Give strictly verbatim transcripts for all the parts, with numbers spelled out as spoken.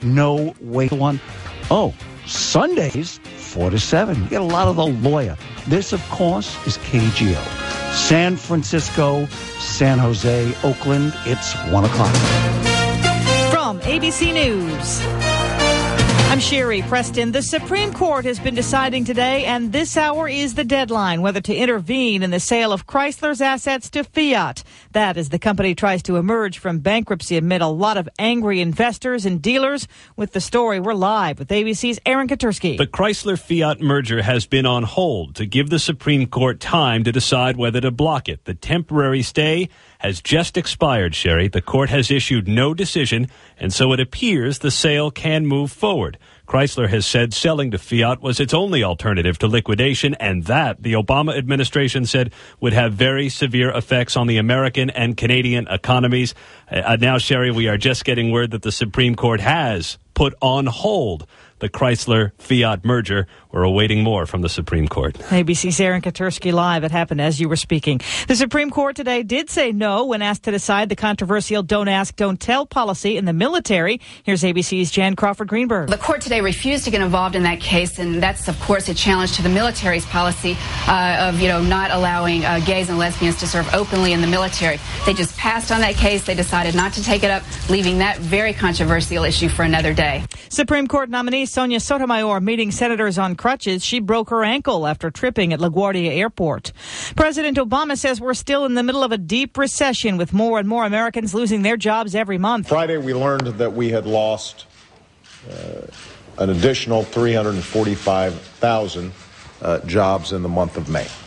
no wait one. Oh, Sundays, four to seven. You get a lot of The Lawyer. This, of course, is K G O. San Francisco, San Jose, Oakland, it's one o'clock. From A B C News, I'm Sherry Preston. The Supreme Court has been deciding today, and this hour is the deadline, whether to intervene in the sale of Chrysler's assets to Fiat. That as the company tries to emerge from bankruptcy amid a lot of angry investors and dealers. With the story, we're live with A B C's Aaron Katursky. The Chrysler-Fiat merger has been on hold to give the Supreme Court time to decide whether to block it. The temporary stay has just expired, Sherry. The court has issued no decision, and so it appears the sale can move forward. Chrysler has said selling to Fiat was its only alternative to liquidation, and that, the Obama administration said, would have very severe effects on the American and Canadian economies. Uh, now, Sherry, we are just getting word that the Supreme Court has put on hold the Chrysler-Fiat merger. We're awaiting more from the Supreme Court. A B C's Aaron Katursky live. It happened as you were speaking. The Supreme Court today did say no when asked to decide the controversial don't ask, don't tell policy in the military. Here's A B C's Jan Crawford Greenberg. The court today refused to get involved in that case, and that's, of course, a challenge to the military's policy uh, of, you know, not allowing uh, gays and lesbians to serve openly in the military. They just passed on that case. They decided not to take it up, leaving that very controversial issue for another day. Supreme Court nominee Sonia Sotomayor meeting senators on crutches. She broke her ankle after tripping at LaGuardia Airport. President Obama says we're still in the middle of a deep recession with more and more Americans losing their jobs every month. Friday, we learned that we had lost uh, an additional three hundred forty-five thousand uh, jobs in the month of May.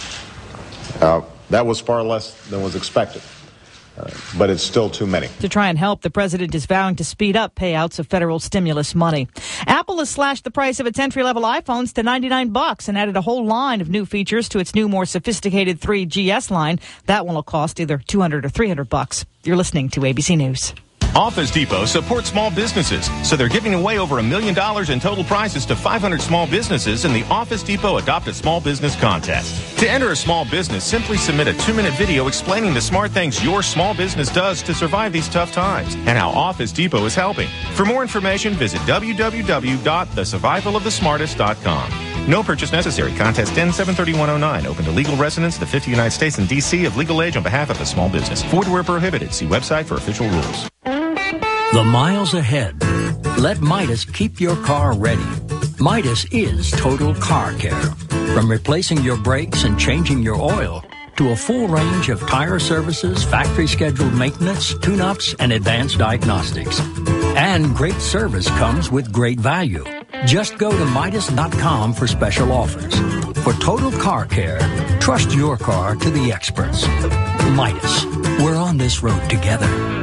Uh, that was far less than was expected. Uh, but it's still too many. To try and help, the president is vowing to speed up payouts of federal stimulus money. Apple has slashed the price of its entry-level iPhones to ninety-nine bucks and added a whole line of new features to its new, more sophisticated three G S line. That one will cost either two hundred or three hundred bucks. You're listening to A B C News. Office Depot supports small businesses, so they're giving away over a million dollars in total prizes to five hundred small businesses in the Office Depot Adopt a Small Business Contest. To enter a small business, simply submit a two-minute video explaining the smart things your small business does to survive these tough times and how Office Depot is helping. For more information, visit w w w dot the survival of the smartest dot com. No purchase necessary. Contest ends seven thirty-one oh nine. Open to legal residents, the fifty United States and D C of legal age on behalf of a small business. Forward where prohibited. See website for official rules. The miles ahead. Let Midas keep your car ready. Midas is total car care. From replacing your brakes and changing your oil to a full range of tire services, factory scheduled maintenance, tune-ups, and advanced diagnostics. And great service comes with great value. Just go to Midas dot com for special offers. For total car care, trust your car to the experts. Midas. We're on this road together.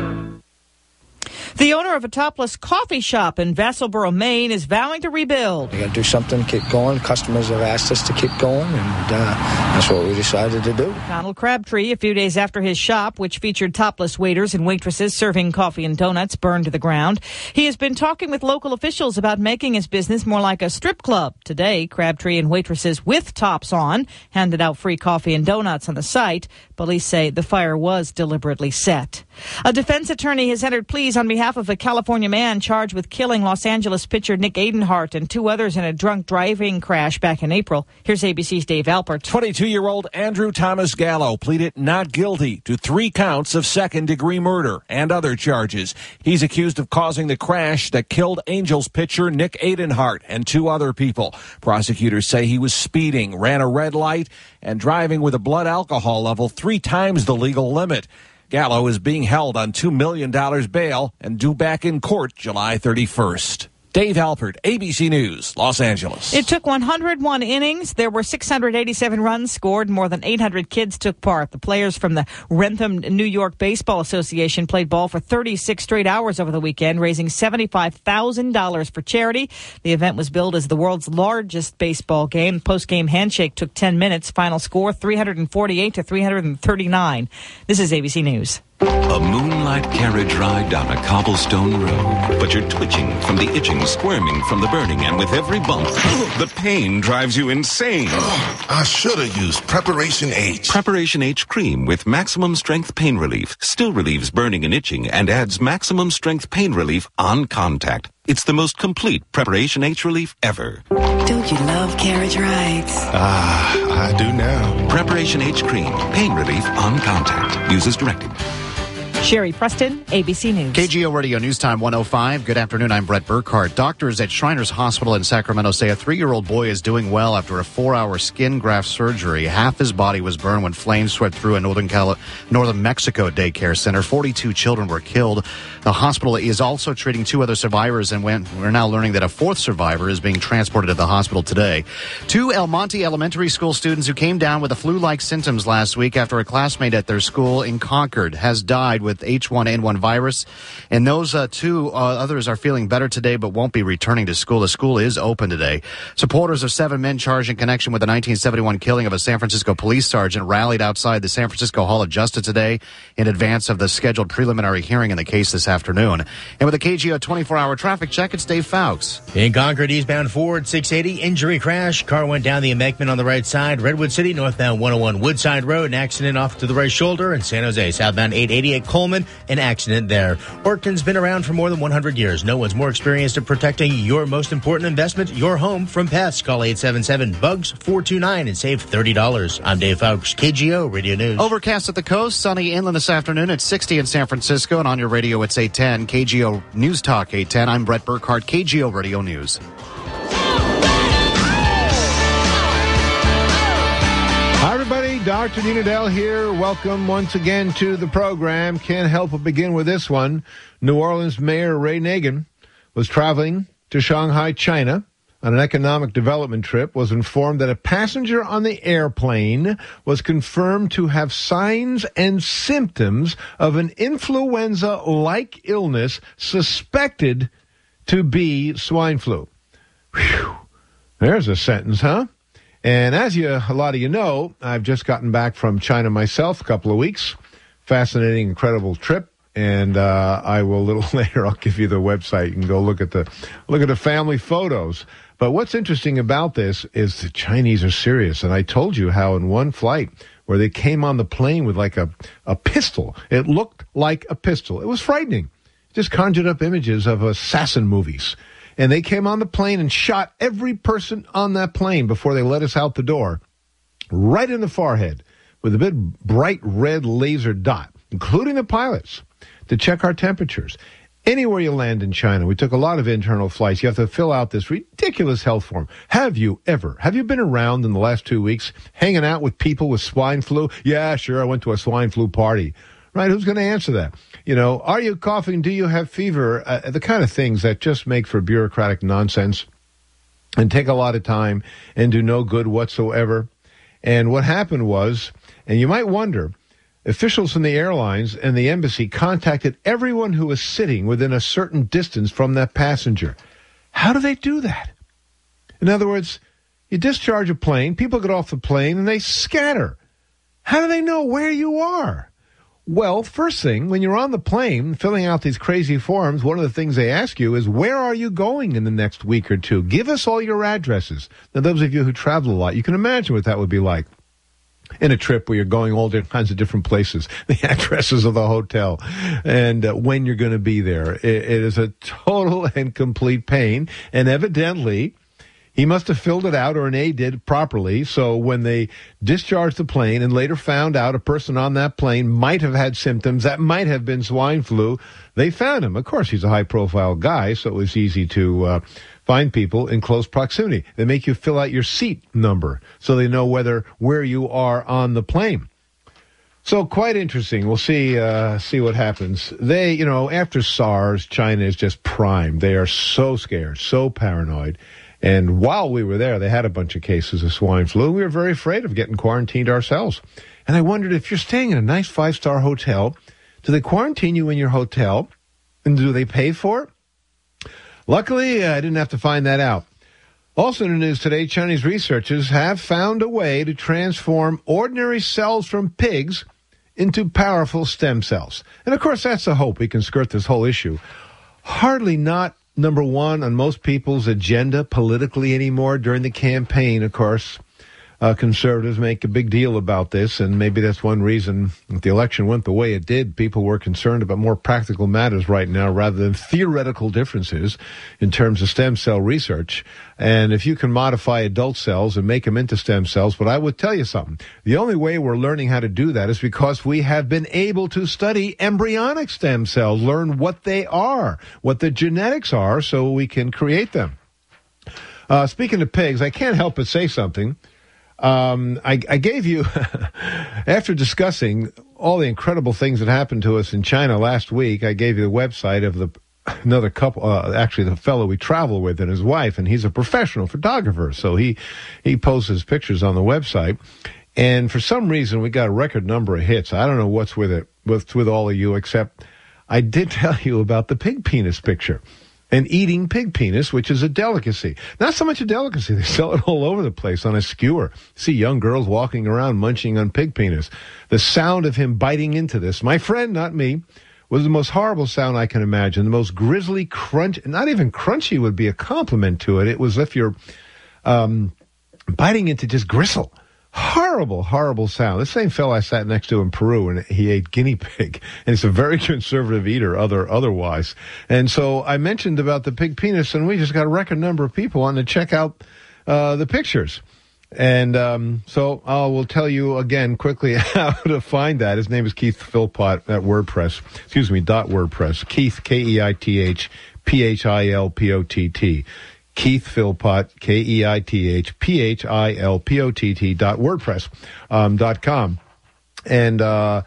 The owner of a topless coffee shop in Vassalboro, Maine, is vowing to rebuild. We got to do something, keep going. Customers have asked us to keep going, and uh, that's what we decided to do. Donald Crabtree, a few days after his shop, which featured topless waiters and waitresses serving coffee and donuts, burned to the ground. He has been talking with local officials about making his business more like a strip club. Today, Crabtree and waitresses with tops on handed out free coffee and donuts on the site. Police say the fire was deliberately set. A defense attorney has entered pleas on behalf of a California man charged with killing Los Angeles pitcher Nick Adenhart and two others in a drunk driving crash back in April. Here's A B C's Dave Alpert. twenty-two-year-old Andrew Thomas Gallo pleaded not guilty to three counts of second-degree murder and other charges. He's accused of causing the crash that killed Angels pitcher Nick Adenhart and two other people. Prosecutors say he was speeding, ran a red light, and driving with a blood alcohol level three times the legal limit. Gallo is being held on two million dollars bail and due back in court July thirty-first. Dave Alpert, A B C News, Los Angeles. It took one hundred one innings. There were six hundred eighty-seven runs scored. More than eight hundred kids took part. The players from the Rentham New York Baseball Association played ball for thirty-six straight hours over the weekend, raising seventy-five thousand dollars for charity. The event was billed as the world's largest baseball game. Post-game handshake took ten minutes. Final score, three hundred forty-eight to three hundred thirty-nine. This is A B C News. A moonlight carriage ride down a cobblestone road. But you're twitching from the itching, squirming from the burning, and with every bump, the pain drives you insane. Oh, I should have used Preparation H. Preparation H cream with maximum strength pain relief still relieves burning and itching and adds maximum strength pain relief on contact. It's the most complete Preparation H relief ever. Don't you love carriage rides? Ah, I do now. Preparation H Cream. Pain relief on contact. Uses directed. Sherry Preston, A B C News. K G O Radio News Time one oh five. Good afternoon. I'm Brett Burkhardt. Doctors at Shriners Hospital in Sacramento say a three-year-old boy is doing well after a four-hour skin graft surgery. Half his body was burned when flames swept through a northern Cali- northern Mexico daycare center. forty-two children were killed. The hospital is also treating two other survivors, and we're now learning that a fourth survivor is being transported to the hospital today. Two El Monte Elementary School students who came down with the flu-like symptoms last week after a classmate at their school in Concord has died with H one N one virus. And those uh, two uh, others are feeling better today but won't be returning to school. The school is open today. Supporters of seven men charged in connection with the nineteen seventy-one killing of a San Francisco police sergeant rallied outside the San Francisco Hall of Justice today in advance of the scheduled preliminary hearing in the case this afternoon. And with a K G O twenty-four hour traffic check, it's Dave Fowkes. In Concord, eastbound Ford, six eighty, injury crash. Car went down the embankment on the right side. Redwood City, northbound one oh one Woodside Road, an accident off to the right shoulder. In San Jose, southbound eight eighty at Coleman, an accident there. Orkin's been around for more than one hundred years. No one's more experienced at protecting your most important investment, your home, from pests. Call eight seven seven, B U G S, four two nine and save thirty dollars. I'm Dave Fowkes, K G O Radio News. Overcast at the coast, sunny inland this afternoon at sixty in San Francisco, and on your radio it's eight ten. K G O News Talk eight ten. I'm Brett Burkhardt, K G O Radio News. Hi, everybody. Doctor Unadell here. Welcome once again to the program. Can't help but begin with this one. New Orleans Mayor Ray Nagin was traveling to Shanghai, China, on an economic development trip, was informed that a passenger on the airplane was confirmed to have signs and symptoms of an influenza-like illness suspected to be swine flu. Whew. There's a sentence, huh? And as you, a lot of you know, I've just gotten back from China myself, a couple of weeks. Fascinating, incredible trip. And uh, I will a little later, I'll give you the website. You can go look at the look at the family photos. But what's interesting about this is the Chinese are serious. And I told you how in one flight where they came on the plane with like a, a pistol, it looked like a pistol. It was frightening. It just conjured up images of assassin movies. And they came on the plane and shot every person on that plane before they let us out the door, right in the forehead, with a big bright red laser dot, including the pilots, to check our temperatures. Anywhere you land in China, we took a lot of internal flights. You have to fill out this ridiculous health form. Have you ever, have you been around in the last two weeks hanging out with people with swine flu? Yeah, sure, I went to a swine flu party. Right, who's going to answer that? You know, are you coughing? Do you have fever? Uh, the kind of things that just make for bureaucratic nonsense and take a lot of time and do no good whatsoever. And what happened was, and you might wonder, officials from the airlines and the embassy contacted everyone who was sitting within a certain distance from that passenger. How do they do that? In other words, you discharge a plane, people get off the plane, and they scatter. How do they know where you are? Well, first thing, when you're on the plane filling out these crazy forms, one of the things they ask you is, where are you going in the next week or two? Give us all your addresses. Now, those of you who travel a lot, you can imagine what that would be like in a trip where you're going all different kinds of different places, the addresses of the hotel, and uh, when you're going to be there. It, it is a total and complete pain, and evidently he must have filled it out, or an aide did properly, so when they discharged the plane and later found out a person on that plane might have had symptoms that might have been swine flu, they found him. Of course, he's a high-profile guy, so it was easy to uh, find people in close proximity. They make you fill out your seat number so they know whether where you are on the plane. So quite interesting. We'll see uh, see what happens. They, you know, after SARS, China is just primed. They are so scared, so paranoid. And while we were there, they had a bunch of cases of swine flu. We were very afraid of getting quarantined ourselves. And I wondered, if you're staying in a nice five-star hotel, do they quarantine you in your hotel? And do they pay for it? Luckily, I didn't have to find that out. Also in the news today, Chinese researchers have found a way to transform ordinary cells from pigs into powerful stem cells. And of course, that's the hope. We can skirt this whole issue. Hardly not number one on most people's agenda politically anymore during the campaign, of course. uh, conservatives make a big deal about this, and maybe that's one reason that the election went the way it did. People were concerned about more practical matters right now rather than theoretical differences in terms of stem cell research. And if you can modify adult cells and make them into stem cells, but I would tell you something. The only way we're learning how to do that is because we have been able to study embryonic stem cells, learn what they are, what the genetics are, so we can create them. Uh, speaking of pigs, I can't help but say something. Um, I, I gave you, after discussing all the incredible things that happened to us in China last week, I gave you the website of the another couple, uh, actually the fellow we travel with and his wife, and he's a professional photographer, so he he posts his pictures on the website. And for some reason, we got a record number of hits. I don't know what's with it, with with all of you, except I did tell you about the pig penis picture. And eating pig penis, which is a delicacy. Not so much a delicacy. They sell it all over the place on a skewer. See young girls walking around munching on pig penis. The sound of him biting into this, my friend, not me, was the most horrible sound I can imagine. The most grisly crunch, not even crunchy would be a compliment to it. It was if you're um, biting into just gristle. Horrible, horrible sound. The same fellow I sat next to in Peru, and he ate guinea pig, and he's a very conservative eater other otherwise. And so I mentioned about the pig penis, and we just got a record number of people wanting to check out uh, the pictures. And um, so I will tell you again quickly how to find that. His name is Keith Philpott at WordPress. Excuse me, dot WordPress. Keith, K E I T H, P H I L P O T T. Keith Philpott, K E I T H, P H I L P O T T dot WordPress um, dot com. And uh,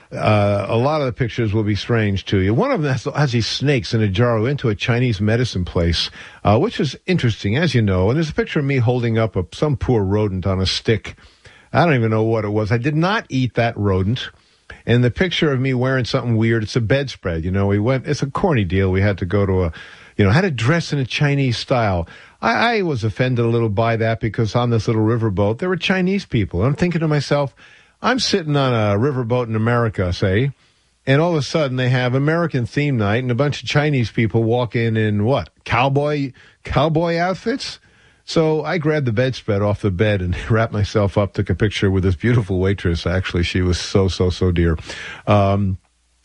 uh, a lot of the pictures will be strange to you. One of them has, has these snakes in a jar. We went to a Chinese medicine place, uh, which is interesting, as you know. And there's a picture of me holding up a, some poor rodent on a stick. I don't even know what it was. I did not eat that rodent. And the picture of me wearing something weird, it's a bedspread. You know, we went, it's a corny deal. We had to go to a, you know, had to dress in a Chinese style. I, I was offended a little by that because on this little riverboat, there were Chinese people. I'm thinking to myself, I'm sitting on a riverboat in America, say, and all of a sudden they have American theme night and a bunch of Chinese people walk in in what? Cowboy, cowboy outfits? So I grabbed the bedspread off the bed and wrapped myself up, took a picture with this beautiful waitress. Actually, she was so, so, so dear. Um,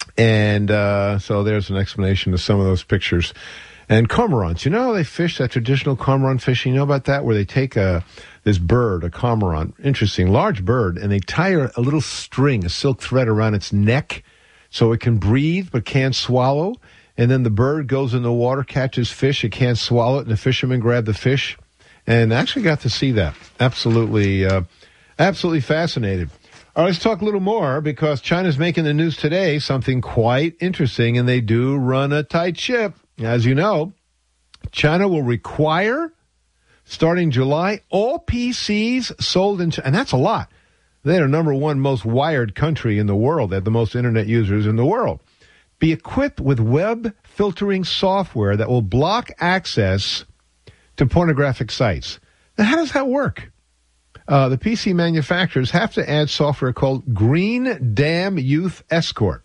and uh, so there's an explanation of some of those pictures. And cormorants, you know how they fish, that traditional cormorant fishing? You know about that? Where they take a this bird, a cormorant, interesting, large bird, and they tie a little string, a silk thread around its neck so it can breathe but can't swallow. And then the bird goes in the water, catches fish, it can't swallow it, and the fishermen grab the fish. And I actually got to see that. Absolutely, uh, absolutely fascinated. All right, let's talk a little more because China's making the news today, something quite interesting, and they do run a tight ship. As you know, China will require, starting July, all P Cs sold in China, and that's a lot. They're the number one most wired country in the world. They have the most internet users in the world. Be equipped with web filtering software that will block access to pornographic sites. Now, how does that work? Uh, the P C manufacturers have to add software called Green Dam Youth Escort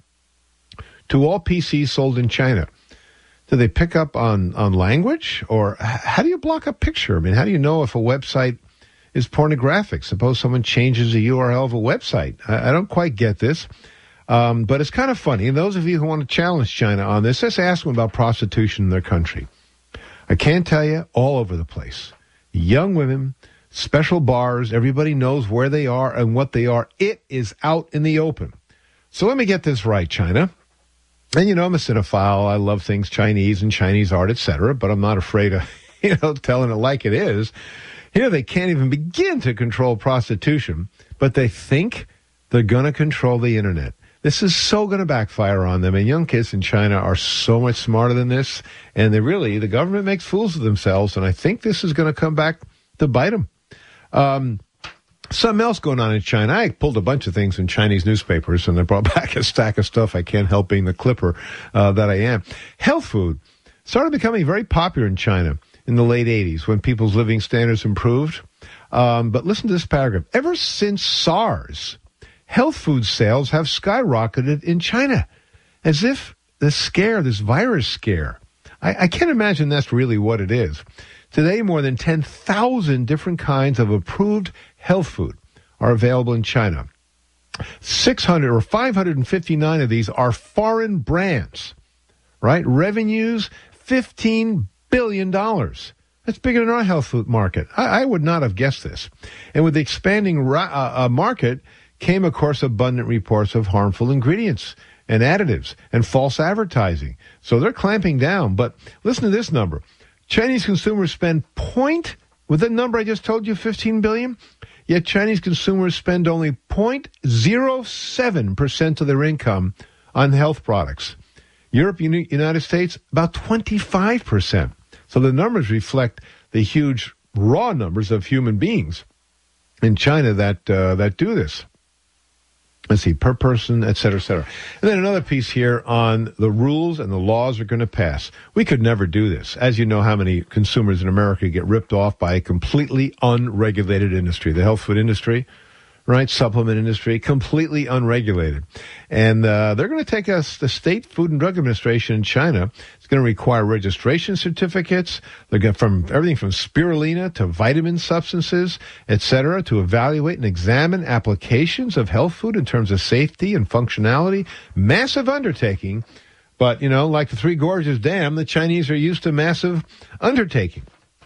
to all P Cs sold in China. Do they pick up on, on language? Or how do you block a picture? I mean, how do you know if a website is pornographic? Suppose someone changes the U R L of a website. I, I don't quite get this. Um, but it's kind of funny. And those of you who want to challenge China on this, let's ask them about prostitution in their country. I can't tell you, all over the place. Young women, special bars, everybody knows where they are and what they are. It is out in the open. So let me get this right, China. And, you know, I'm a cinephile. I love things Chinese and Chinese art, et cetera, but I'm not afraid of, you know, telling it like it is. Here they can't even begin to control prostitution, but they think they're going to control the internet. This is so going to backfire on them, and young kids in China are so much smarter than this, and they really, the government makes fools of themselves, and I think this is going to come back to bite them. Um, Something else going on in China. I pulled a bunch of things in Chinese newspapers, and I brought back a stack of stuff. I can't help being the clipper uh, that I am. Health food started becoming very popular in China in the late eighties when people's living standards improved. Um, but listen to this paragraph. Ever since SARS, health food sales have skyrocketed in China, as if the scare, this virus scare, I, I can't imagine that's really what it is. Today, more than ten thousand different kinds of approved health food are available in China. six hundred or five hundred fifty-nine of these are foreign brands, right? Revenues, fifteen billion dollars. That's bigger than our health food market. I, I would not have guessed this. And with the expanding ra- uh, uh, market came, of course, abundant reports of harmful ingredients and additives and false advertising. So they're clamping down. But listen to this number. Chinese consumers spend point, with the number I just told you, fifteen billion dollars, yet Chinese consumers spend only zero point zero seven percent of their income on health products. Europe, Uni- United States, about twenty-five percent. So the numbers reflect the huge raw numbers of human beings in China that uh, that do this. Let's see, per person, et cetera, et cetera. And then another piece here on the rules and the laws are going to pass. We could never do this. As you know, how many consumers in America get ripped off by a completely unregulated industry, the health food industry, right? Supplement industry, completely unregulated. And uh, they're going to take us, the State Food and Drug Administration in China, it's going to require registration certificates. They're going from everything from spirulina to vitamin substances, et cetera, to evaluate and examine applications of health food in terms of safety and functionality. Massive undertaking. But, you know, like the Three Gorges Dam, the Chinese are used to massive undertaking.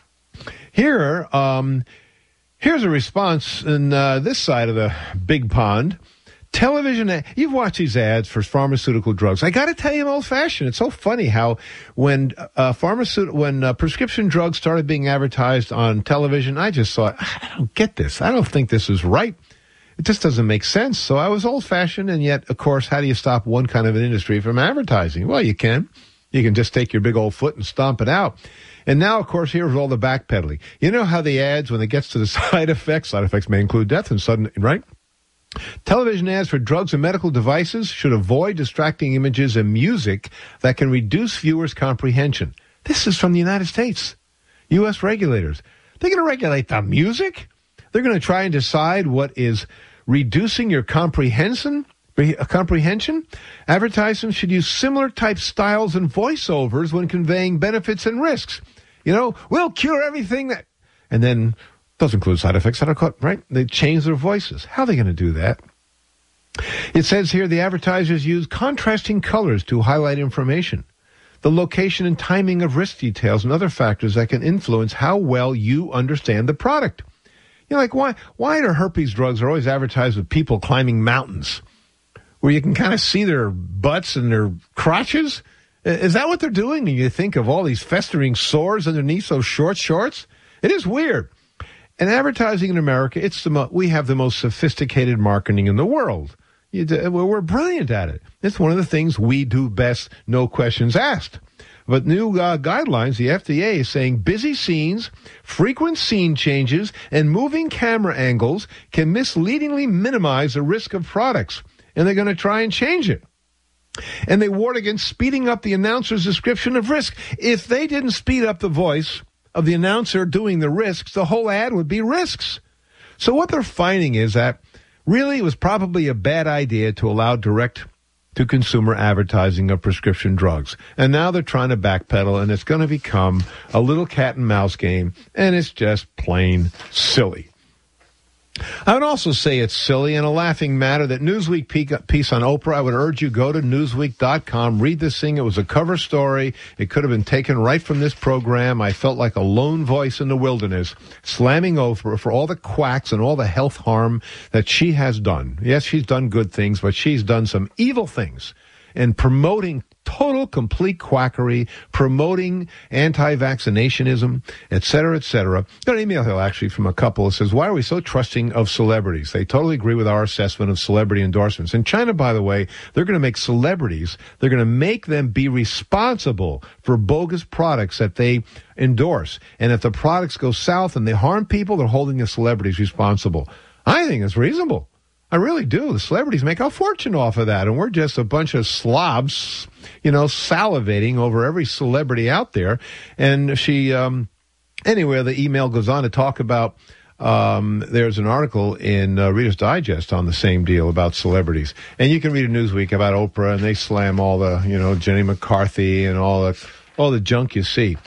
Here, um... Here's a response in uh, this side of the big pond. Television, you've watched these ads for pharmaceutical drugs. I got to tell you, I'm old-fashioned. It's so funny how when uh, pharmaceut- when uh, prescription drugs started being advertised on television, I just thought, I don't get this. I don't think this is right. It just doesn't make sense. So I was old-fashioned, and yet, of course, how do you stop one kind of an industry from advertising? Well, you can. You can just take your big old foot and stomp it out. And now, of course, here's all the backpedaling. You know how the ads, when it gets to the side effects, side effects may include death and sudden, right? Television ads for drugs and medical devices should avoid distracting images and music that can reduce viewers' comprehension. This is from the United States. U S regulators. They're going to regulate the music? They're going to try and decide what is reducing your comprehension? Comprehension? Advertisements should use similar type styles and voiceovers when conveying benefits and risks. You know, we'll cure everything that... And then, does include side effects, right? They change their voices. How are they going to do that? It says here the advertisers use contrasting colors to highlight information, the location and timing of risk details, and other factors that can influence how well you understand the product. You're like, why, why are herpes drugs are always advertised with people climbing mountains, where you can kind of see their butts and their crotches? Is that what they're doing? And you think of all these festering sores underneath those short shorts? It is weird. And advertising in America, it's the mo- we have the most sophisticated marketing in the world. You do, we're brilliant at it. It's one of the things we do best, no questions asked. But new uh, guidelines, the F D A is saying busy scenes, frequent scene changes, and moving camera angles can misleadingly minimize the risk of products. And they're going to try and change it. And they warn against speeding up the announcer's description of risk. If they didn't speed up the voice of the announcer doing the risks, the whole ad would be risks. So what they're finding is that really it was probably a bad idea to allow direct-to-consumer advertising of prescription drugs. And now they're trying to backpedal, and it's going to become a little cat-and-mouse game, and it's just plain silly. I would also say it's silly and a laughing matter that Newsweek piece on Oprah. I would urge you go to newsweek dot com, read this thing. It was a cover story. It could have been taken right from this program. I felt like a lone voice in the wilderness, slamming Oprah for all the quacks and all the health harm that she has done. Yes, she's done good things, but she's done some evil things in promoting total, complete quackery, promoting anti-vaccinationism, et cetera, et cetera. Got an email here, actually, from a couple that says, why are we so trusting of celebrities? They totally agree with our assessment of celebrity endorsements. In China, by the way, they're going to make celebrities, they're going to make them be responsible for bogus products that they endorse. And if the products go south and they harm people, they're holding the celebrities responsible. I think it's reasonable. I really do. The celebrities make a fortune off of that, and we're just a bunch of slobs, you know, salivating over every celebrity out there. And she, um, anyway, the email goes on to talk about, um, there's an article in uh, Reader's Digest on the same deal about celebrities. And you can read a Newsweek about Oprah, and they slam all the, you know, Jenny McCarthy and all the, all the junk you see.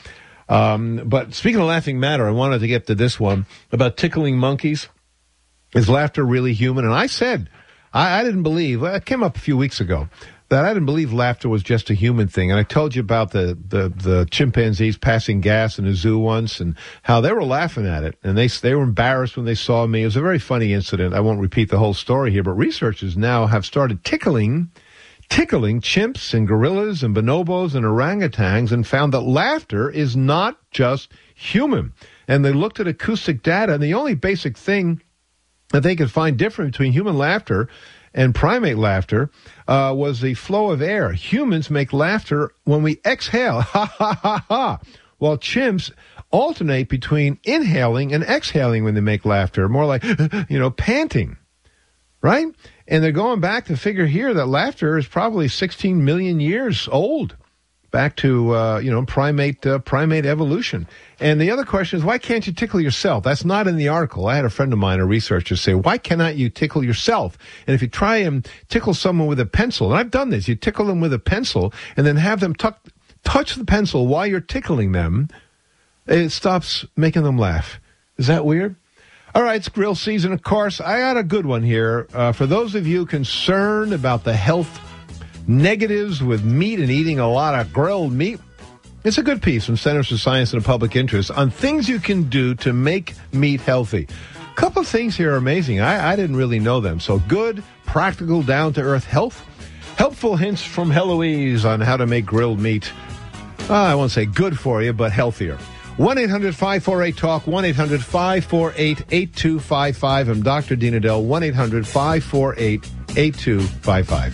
Um, but speaking of laughing matter, I wanted to get to this one about tickling monkeys. Is laughter really human? And I said, I, I didn't believe, well, it came up a few weeks ago, that I didn't believe laughter was just a human thing. And I told you about the, the, the chimpanzees passing gas in a zoo once and how they were laughing at it. And they, they were embarrassed when they saw me. It was a very funny incident. I won't repeat the whole story here, but researchers now have started tickling tickling chimps and gorillas and bonobos and orangutans and found that laughter is not just human. And they looked at acoustic data, and the only basic thing that they could find different between human laughter and primate laughter uh, was the flow of air. Humans make laughter when we exhale, ha, ha, ha, ha, while chimps alternate between inhaling and exhaling when they make laughter, more like, you know, panting, right? And they're going back to figure here that laughter is probably sixteen million years old, back to, uh, you know, primate uh, primate evolution. And the other question is, why can't you tickle yourself? That's not in the article. I had a friend of mine, a researcher, say, why cannot you tickle yourself? And if you try and tickle someone with a pencil, and I've done this, you tickle them with a pencil and then have them tuck, touch the pencil while you're tickling them, it stops making them laugh. Is that weird? All right, it's grill season, of course. I got a good one here. Uh, for those of you concerned about the health negatives with meat and eating a lot of grilled meat, it's a good piece from Centers for Science and the Public Interest on things you can do to make meat healthy. A couple of things here are amazing. I, I didn't really know them. So good, practical, down-to-earth health. Helpful hints from Heloise on how to make grilled meat. Uh, I won't say good for you, but healthier. one eight hundred five four eight talk, one eight hundred five four eight eight two five five. I'm Doctor Dean Edell, one eight hundred five four eight eight two five five.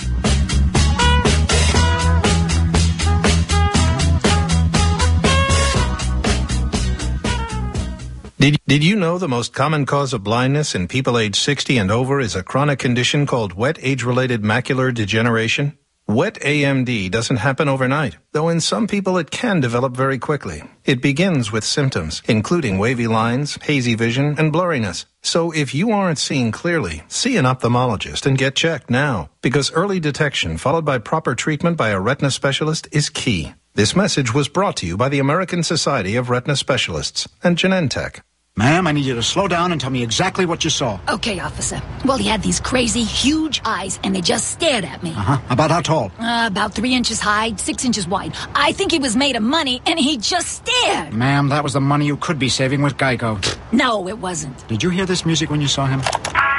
Did, did you know the most common cause of blindness in people age sixty and over is a chronic condition called wet age-related macular degeneration? Wet A M D doesn't happen overnight, though in some people it can develop very quickly. It begins with symptoms, including wavy lines, hazy vision, and blurriness. So if you aren't seeing clearly, see an ophthalmologist and get checked now, because early detection followed by proper treatment by a retina specialist is key. This message was brought to you by the American Society of Retina Specialists and Genentech. Ma'am, I need you to slow down and tell me exactly what you saw. Okay, officer. Well, he had these crazy, huge eyes, and they just stared at me. Uh-huh. About how tall? Uh, about three inches high, six inches wide. I think he was made of money, and he just stared. Ma'am, that was the money you could be saving with Geico. No, it wasn't. Did you hear this music when you saw him?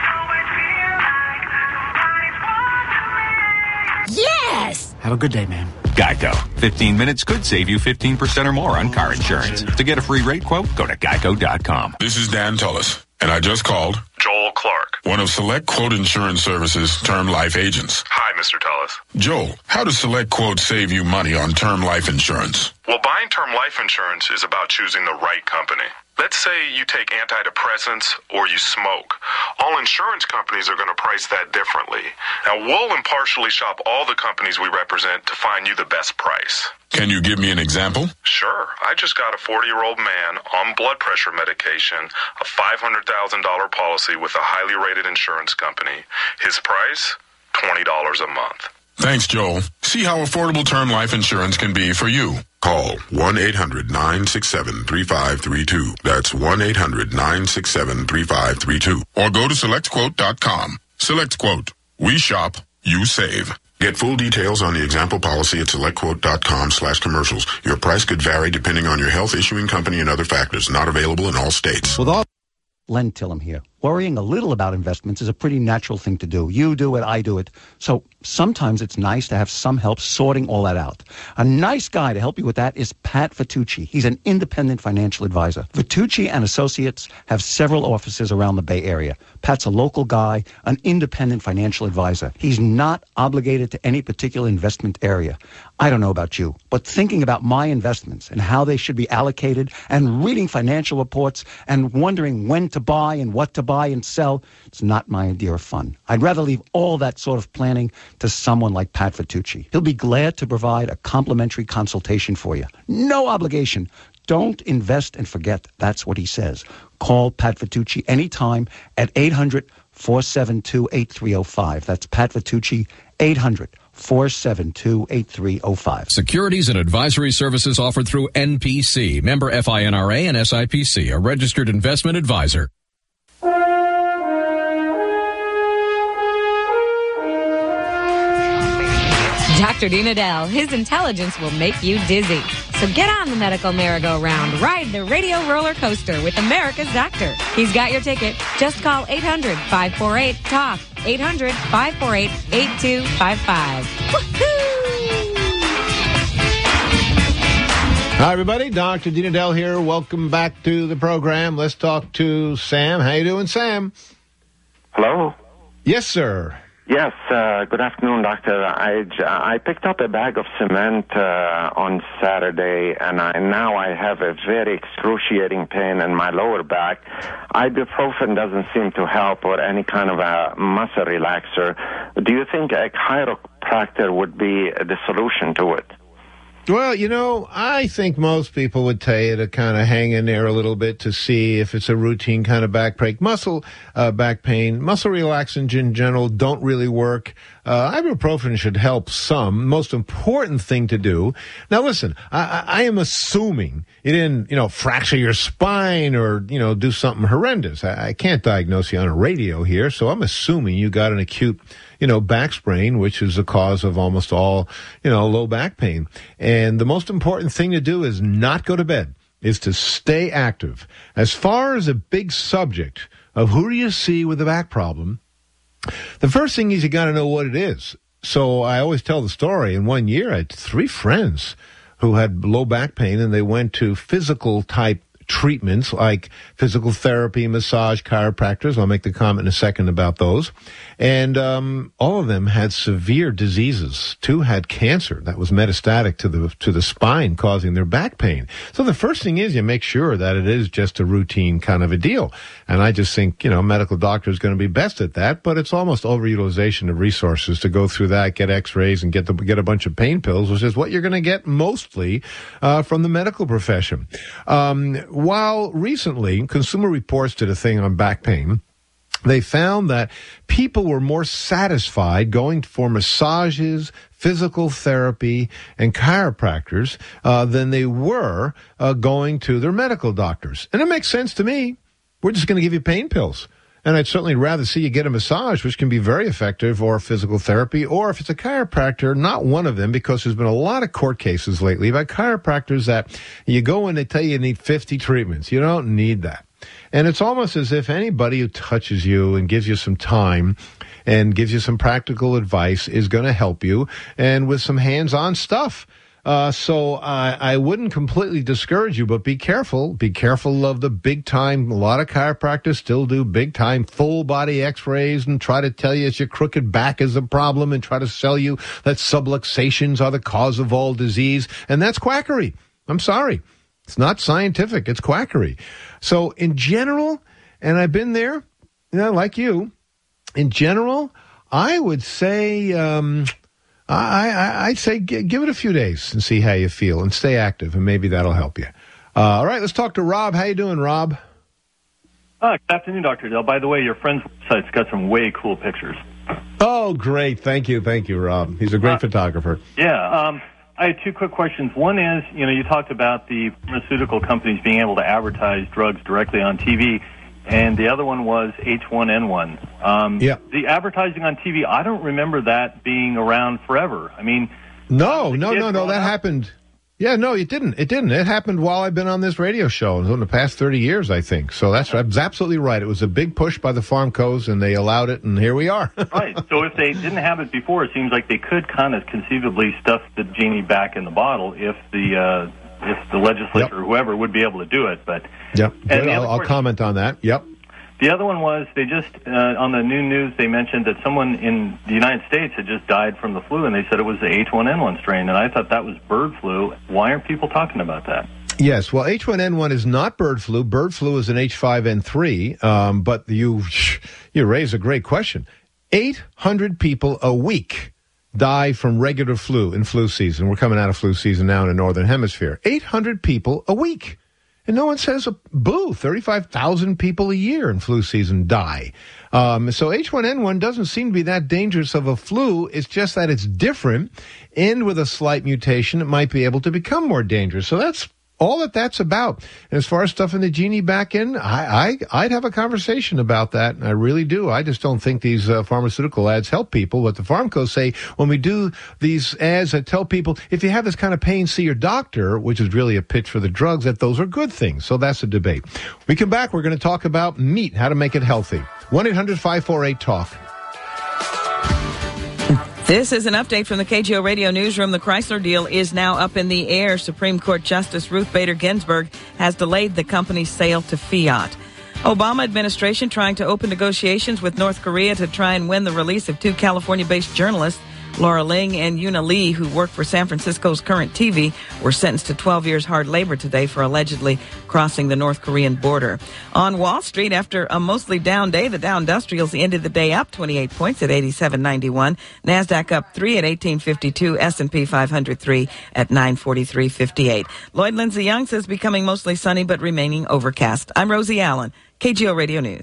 Yes! Have a good day, ma'am. Geico. fifteen minutes could save you fifteen percent or more on car insurance. To get a free rate quote, go to geico dot com. This is Dan Tullis, and I just called Joel Clark, one of Select Quote Insurance Services' term life agents. Hi, Mister Tullis. Joel, how does Select Quote save you money on term life insurance? Well, buying term life insurance is about choosing the right company. Let's say you take antidepressants or you smoke. All insurance companies are going to price that differently. Now, we'll impartially shop all the companies we represent to find you the best price. Can you give me an example? Sure. I just got a forty-year-old man on blood pressure medication, a five hundred thousand dollars policy with a highly rated insurance company. His price, twenty dollars a month. Thanks, Joel. See how affordable term life insurance can be for you. Call one eight hundred nine six seven three five three two. That's one eight hundred nine six seven three five three two. Or go to select quote dot com. SelectQuote. We shop, you save. Get full details on the example policy at select quote dot com slash commercials. Your price could vary depending on your health, issuing company, and other factors. Not available in all states. With all Len Tillum here. Worrying a little about investments is a pretty natural thing to do. You do it, I do it. So sometimes it's nice to have some help sorting all that out. A nice guy to help you with that is Pat Vitucci. He's an independent financial advisor. Vitucci and Associates have several offices around the Bay Area. Pat's a local guy, an independent financial advisor. He's not obligated to any particular investment area. I don't know about you, but thinking about my investments and how they should be allocated and reading financial reports and wondering when to buy and what to buy and sell, it's not my idea of fun. I'd rather leave all that sort of planning to someone like Pat Vitucci. He'll be glad to provide a complimentary consultation for you. No obligation. Don't invest and forget. That's what he says. Call Pat Vitucci anytime at eight hundred four seven two eight three zero five. That's Pat Vitucci, eight hundred four seven two, eight three zero five. Securities and advisory services offered through N P C, member F I N R A and S I P C, a registered investment advisor. Doctor Dean Adele, his intelligence will make you dizzy. So get on the medical merry-go-round. Ride the radio roller coaster with America's Doctor. He's got your ticket. Just call eight hundred, five four eight, TALK. eight hundred, five four eight, eight two five five. Woohoo! Hi, everybody. Doctor Dean Adele here. Welcome back to the program. Let's talk to Sam. How you doing, Sam? Hello? Yes, sir. Yes, uh, good afternoon, doctor. I, I picked up a bag of cement uh, on Saturday, and I, now I have a very excruciating pain in my lower back. Ibuprofen doesn't seem to help, or any kind of a muscle relaxer. Do you think a chiropractor would be the solution to it? Well, you know, I think most people would tell you to kind of hang in there a little bit to see if it's a routine kind of back pain. Muscle uh, back pain, muscle relaxants in general don't really work. Uh, ibuprofen should help some. Most important thing to do. Now, listen, I, I am assuming you didn't, you know, fracture your spine or, you know, do something horrendous. I, I can't diagnose you on a radio here, so I'm assuming you got an acute, you know, back sprain, which is the cause of almost all, you know, low back pain. And the most important thing to do is not go to bed, is to stay active. As far as a big subject of who do you see with a back problem, the first thing is you got to know what it is. So I always tell the story. In one year, I had three friends who had low back pain, and they went to physical type treatments like physical therapy, massage, chiropractors. I'll make the comment in a second about those. And um, all of them had severe diseases. Two had cancer that was metastatic to the to the spine, causing their back pain. So the first thing is you make sure that it is just a routine kind of a deal. And I just think, you know, medical doctor is going to be best at that, but it's almost overutilization of resources to go through that, get x-rays, and get the, get a bunch of pain pills, which is what you're going to get mostly uh, from the medical profession. Um, while recently, Consumer Reports did a thing on back pain, they found that people were more satisfied going for massages, physical therapy, and chiropractors uh, than they were uh, going to their medical doctors. And it makes sense to me. We're just going to give you pain pills. And I'd certainly rather see you get a massage, which can be very effective, or physical therapy, or if it's a chiropractor, not one of them, because there's been a lot of court cases lately about chiropractors that you go and they tell you you need fifty treatments. You don't need that. And it's almost as if anybody who touches you and gives you some time and gives you some practical advice is going to help you, and with some hands-on stuff. Uh, so I, I wouldn't completely discourage you, but be careful. Be careful of the big time. A lot of chiropractors still do big time full body x-rays and try to tell you it's your crooked back is the problem and try to sell you that subluxations are the cause of all disease. And that's quackery. I'm sorry. It's not scientific. It's quackery. So in general, and I've been there, you know, like you, in general, I would say, um, I, I, I'd say g- give it a few days and see how you feel, and stay active, and maybe that'll help you. Uh, all right, let's talk to Rob. How you doing, Rob? Uh, good afternoon, Doctor Dale. By the way, your friend's website's got some way cool pictures. Oh, great. Thank you. Thank you, Rob. He's a great uh, photographer. Yeah. Um, I have two quick questions. One is, you know, you talked about the pharmaceutical companies being able to advertise drugs directly on T V. And the other one was H one N one. Um, yeah. The advertising on T V, I don't remember that being around forever. I mean... No, no, no, no, that up? happened... Yeah, no, it didn't. It didn't. It happened while I've been on this radio show in the past thirty years, I think. So that's, that's absolutely right. It was a big push by the Pharmcos, and they allowed it, and here we are. Right. So if they didn't have it before, it seems like they could kind of conceivably stuff the genie back in the bottle if the... Uh, if the legislature yep. or whoever would be able to do it. But yep. And I'll, I'll comment on that. Yep. The other one was they just, uh, on the new news, they mentioned that someone in the United States had just died from the flu, and they said it was the H one N one strain, and I thought that was bird flu. Why aren't people talking about that? Yes, well, H one N one is not bird flu. Bird flu is an H five N three, um, but you, you raise a great question. eight hundred people a week die from regular flu in flu season. We're coming out of flu season now in the Northern Hemisphere. eight hundred people a week. And no one says a boo. thirty-five thousand people a year in flu season die. Um, so H one N one doesn't seem to be that dangerous of a flu. It's just that it's different. And with a slight mutation, it might be able to become more dangerous. So that's all that that's about. And as far as stuff in the Genie back in, I, I, I'd have a conversation about that. I really do. I just don't think these uh, pharmaceutical ads help people. But the pharmacos say when we do these ads that tell people, if you have this kind of pain, see your doctor, which is really a pitch for the drugs, that those are good things. So that's a debate. We come back, we're going to talk about meat, how to make it healthy. one eight hundred five four eight talk. This is an update from the K G O Radio Newsroom. The Chrysler deal is now up in the air. Supreme Court Justice Ruth Bader Ginsburg has delayed the company's sale to Fiat. Obama administration trying to open negotiations with North Korea to try and win the release of two California-based journalists, Laura Ling and Yuna Lee, who work for San Francisco's Current T V, were sentenced to twelve years hard labor today for allegedly crossing the North Korean border. On Wall Street, after a mostly down day, the Dow Industrials ended the day up twenty-eight points at eighty-seven ninety-one. NASDAQ up three at eighteen fifty-two. S and P five hundred three at nine forty-three fifty-eight. Lloyd Lindsay Young says becoming mostly sunny but remaining overcast. I'm Rosie Allen, K G O Radio News.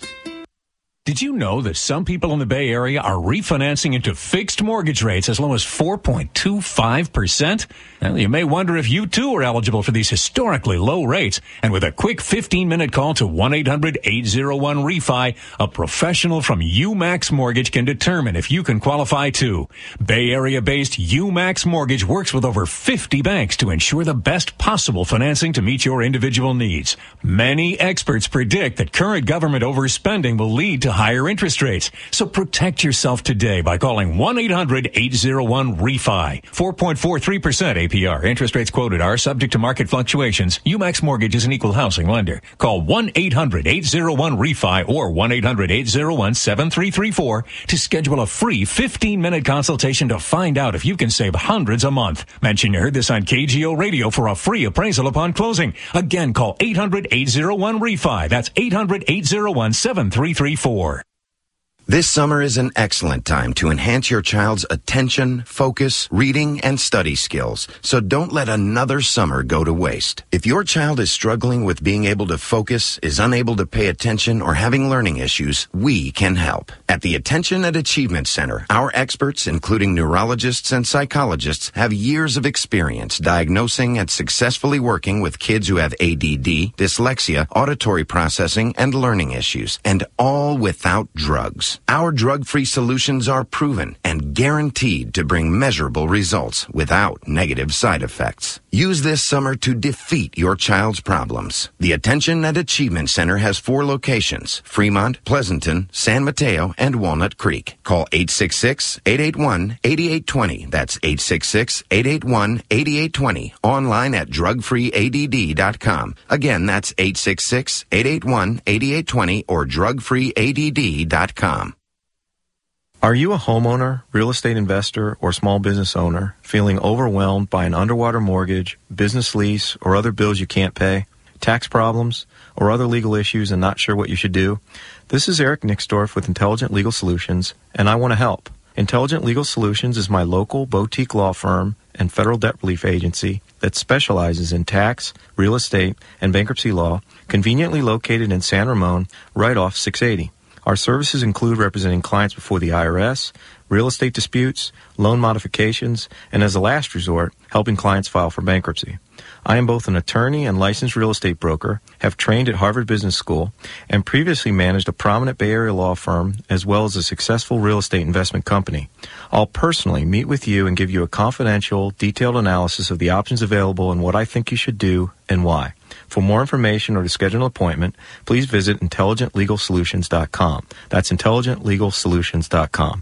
Did you know that some people in the Bay Area are refinancing into fixed mortgage rates as low as four point two five percent? Well, you may wonder if you too are eligible for these historically low rates. And with a quick fifteen-minute call to one eight hundred eight oh one refi, a professional from UMax Mortgage can determine if you can qualify too. Bay Area-based UMax Mortgage works with over fifty banks to ensure the best possible financing to meet your individual needs. Many experts predict that current government overspending will lead to higher interest rates. So protect yourself today by calling one eight hundred eight oh one refi. four point four three percent A P R. Interest rates quoted are subject to market fluctuations. UMax Mortgage is an equal housing lender. Call one eight hundred eight oh one refi or one eight hundred eight oh one seven three three four to schedule a free fifteen-minute consultation to find out if you can save hundreds a month. Mention you heard this on K G O Radio for a free appraisal upon closing. Again, call eight hundred eight oh one refi. That's eight hundred eight oh one seven three three four. This summer is an excellent time to enhance your child's attention, focus, reading, and study skills, so don't let another summer go to waste. If your child is struggling with being able to focus, is unable to pay attention, or having learning issues, we can help. At the Attention and Achievement Center, our experts, including neurologists and psychologists, have years of experience diagnosing and successfully working with kids who have A D D, dyslexia, auditory processing, and learning issues, and all without drugs. Our drug-free solutions are proven and guaranteed to bring measurable results without negative side effects. Use this summer to defeat your child's problems. The Attention and Achievement Center has four locations: Fremont, Pleasanton, San Mateo, and Walnut Creek. Call eight six six, eight eight one, eight eight two zero. That's eight six six, eight eight one, eight eight two zero. Online at drug free A D D dot com. Again, that's eight six six, eight eight one, eight eight two zero or drug free A D D dot com. Are you a homeowner, real estate investor, or small business owner feeling overwhelmed by an underwater mortgage, business lease, or other bills you can't pay, tax problems, or other legal issues and not sure what you should do? This is Eric Nixdorf with Intelligent Legal Solutions, and I want to help. Intelligent Legal Solutions is my local boutique law firm and federal debt relief agency that specializes in tax, real estate, and bankruptcy law, conveniently located in San Ramon, right off six eighty. Our services include representing clients before the I R S, real estate disputes, loan modifications, and as a last resort, helping clients file for bankruptcy. I am both an attorney and licensed real estate broker, have trained at Harvard Business School, and previously managed a prominent Bay Area law firm as well as a successful real estate investment company. I'll personally meet with you and give you a confidential, detailed analysis of the options available and what I think you should do and why. For more information or to schedule an appointment, please visit intelligent legal solutions dot com. That's intelligent legal solutions dot com.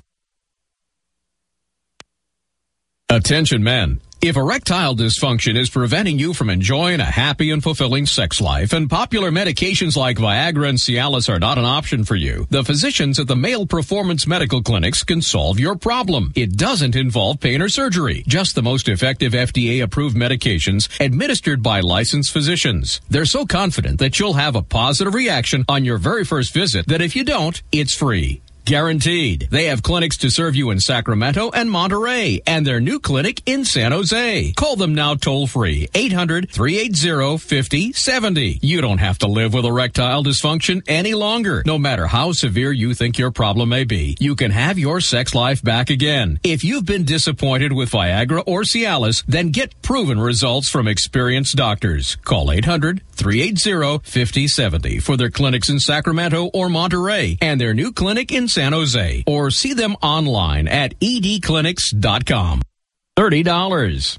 Attention men. If erectile dysfunction is preventing you from enjoying a happy and fulfilling sex life and popular medications like Viagra and Cialis are not an option for you, the physicians at the Male Performance Medical Clinics can solve your problem. It doesn't involve pain or surgery, just the most effective F D A-approved medications administered by licensed physicians. They're so confident that you'll have a positive reaction on your very first visit that if you don't, it's free. Guaranteed. They have clinics to serve you in Sacramento and Monterey, and their new clinic in San Jose. Call them now toll free, eight hundred, three eight zero, five zero seven zero. You don't have to live with erectile dysfunction any longer. No matter how severe you think your problem may be, you can have your sex life back again. If you've been disappointed with Viagra or Cialis, then get proven results from experienced doctors. Call eight hundred, three eight zero, five zero seven zero for their clinics in Sacramento or Monterey, and their new clinic in San Jose, or see them online at e d clinics dot com. thirty dollars.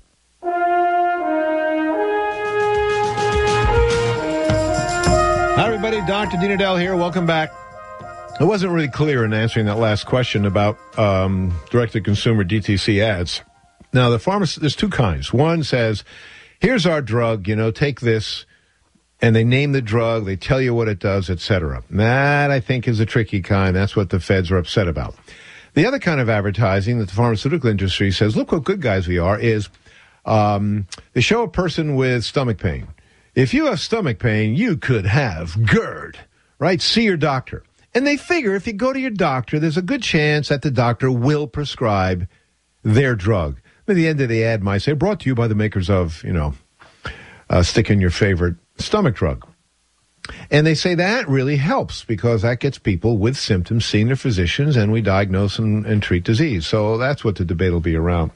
Hi, everybody. Doctor Dean Edell here. Welcome back. I wasn't really clear in answering that last question about um, direct-to-consumer D T C ads. Now, the pharmacy, there's two kinds. One says, here's our drug, you know, take this. And they name the drug, they tell you what it does, et cetera. That, I think, is a tricky kind. That's what the feds are upset about. The other kind of advertising that the pharmaceutical industry says, look what good guys we are, is um, they show a person with stomach pain. If you have stomach pain, you could have GERD, right? See your doctor. And they figure if you go to your doctor, there's a good chance that the doctor will prescribe their drug. At the end of the ad might say, brought to you by the makers of, you know, uh, stick in your favorite stomach drug. And they say that really helps because that gets people with symptoms seeing their physicians, and we diagnose and, and treat disease. So that's what the debate will be around.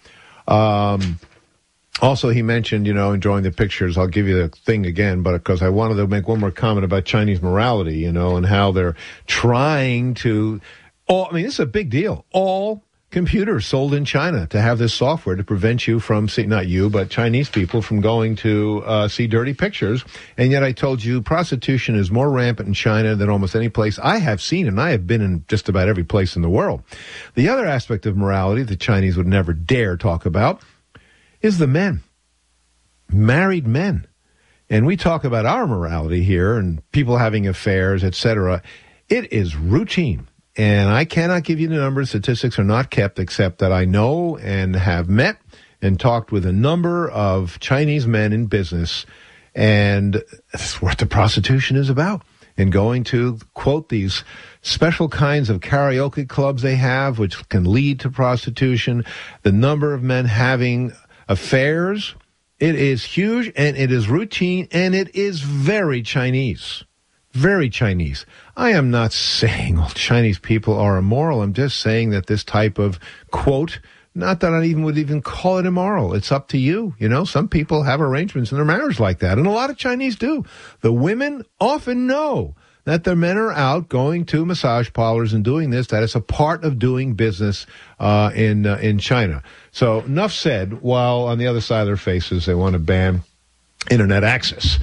Um, also, he mentioned, you know, enjoying the pictures. I'll give you the thing again, but because I wanted to make one more comment about Chinese morality, you know, and how they're trying to, all, I mean, this is a big deal. All computers sold in China to have this software to prevent you from, see, not you, but Chinese people from going to uh, see dirty pictures. And yet I told you prostitution is more rampant in China than almost any place I have seen, and I have been in just about every place in the world. The other aspect of morality the Chinese would never dare talk about is the men, married men. And we talk about our morality here and people having affairs, et cetera. It is routine. And I cannot give you the numbers. Statistics are not kept, except that I know and have met and talked with a number of Chinese men in business. And that's what the prostitution is about. And going to, quote, these special kinds of karaoke clubs they have, which can lead to prostitution. The number of men having affairs, it is huge, and it is routine, and it is very Chinese. Very Chinese. I am not saying all Chinese people are immoral. I'm just saying that this type of, quote, not that I even would even call it immoral. It's up to you. You know, some people have arrangements in their marriage like that, and a lot of Chinese do. The women often know that their men are out going to massage parlors and doing this, that it's a part of doing business uh, in uh, in China. So enough said, while on the other side of their faces they want to ban internet access.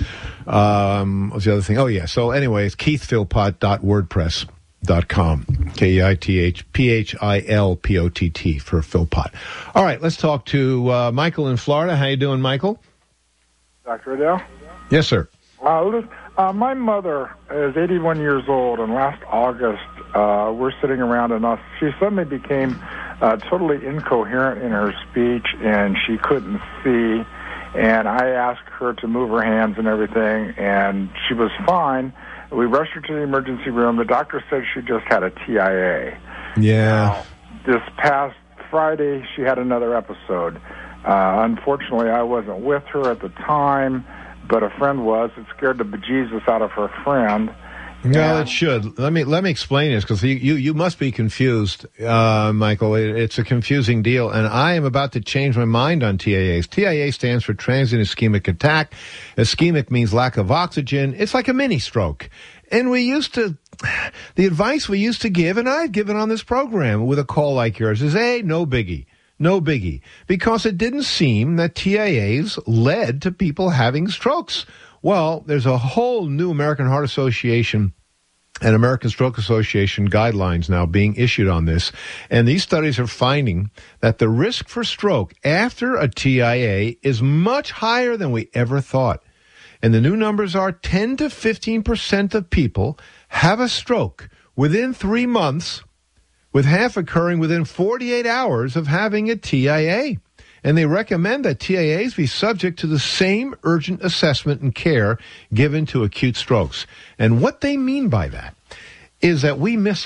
Um, what's the other thing? Oh, yeah. So anyways, keith philpott dot wordpress dot com. K E I T H P H I L P O T T for Philpott. All right, let's talk to uh, Michael in Florida. How you doing, Michael? Doctor Edell? Yes, sir. Uh, listen, uh, my mother is eighty-one years old, and last August uh, we're sitting around, and uh, she suddenly became uh, totally incoherent in her speech, and she couldn't see. And I asked her to move her hands and everything, and she was fine. We rushed her to the emergency room. The doctor said she just had a T I A. Yeah. Now, this past Friday, she had another episode. Uh, unfortunately, I wasn't with her at the time, but a friend was. It scared the bejesus out of her friend. No, it should. Let me let me explain this, because you, you, you must be confused, uh, Michael. It, it's a confusing deal, and I am about to change my mind on T I As. T I A stands for transient ischemic attack. Ischemic means lack of oxygen. It's like a mini stroke. And we used to, the advice we used to give, and I've given on this program with a call like yours, is, hey, no biggie. No biggie. Because it didn't seem that T I As led to people having strokes. Well, there's a whole new American Heart Association and American Stroke Association guidelines now being issued on this. And these studies are finding that the risk for stroke after a T I A is much higher than we ever thought. And the new numbers are ten to fifteen percent of people have a stroke within three months, with half occurring within forty-eight hours of having a T I A. And they recommend that T I As be subject to the same urgent assessment and care given to acute strokes. And what they mean by that is that we miss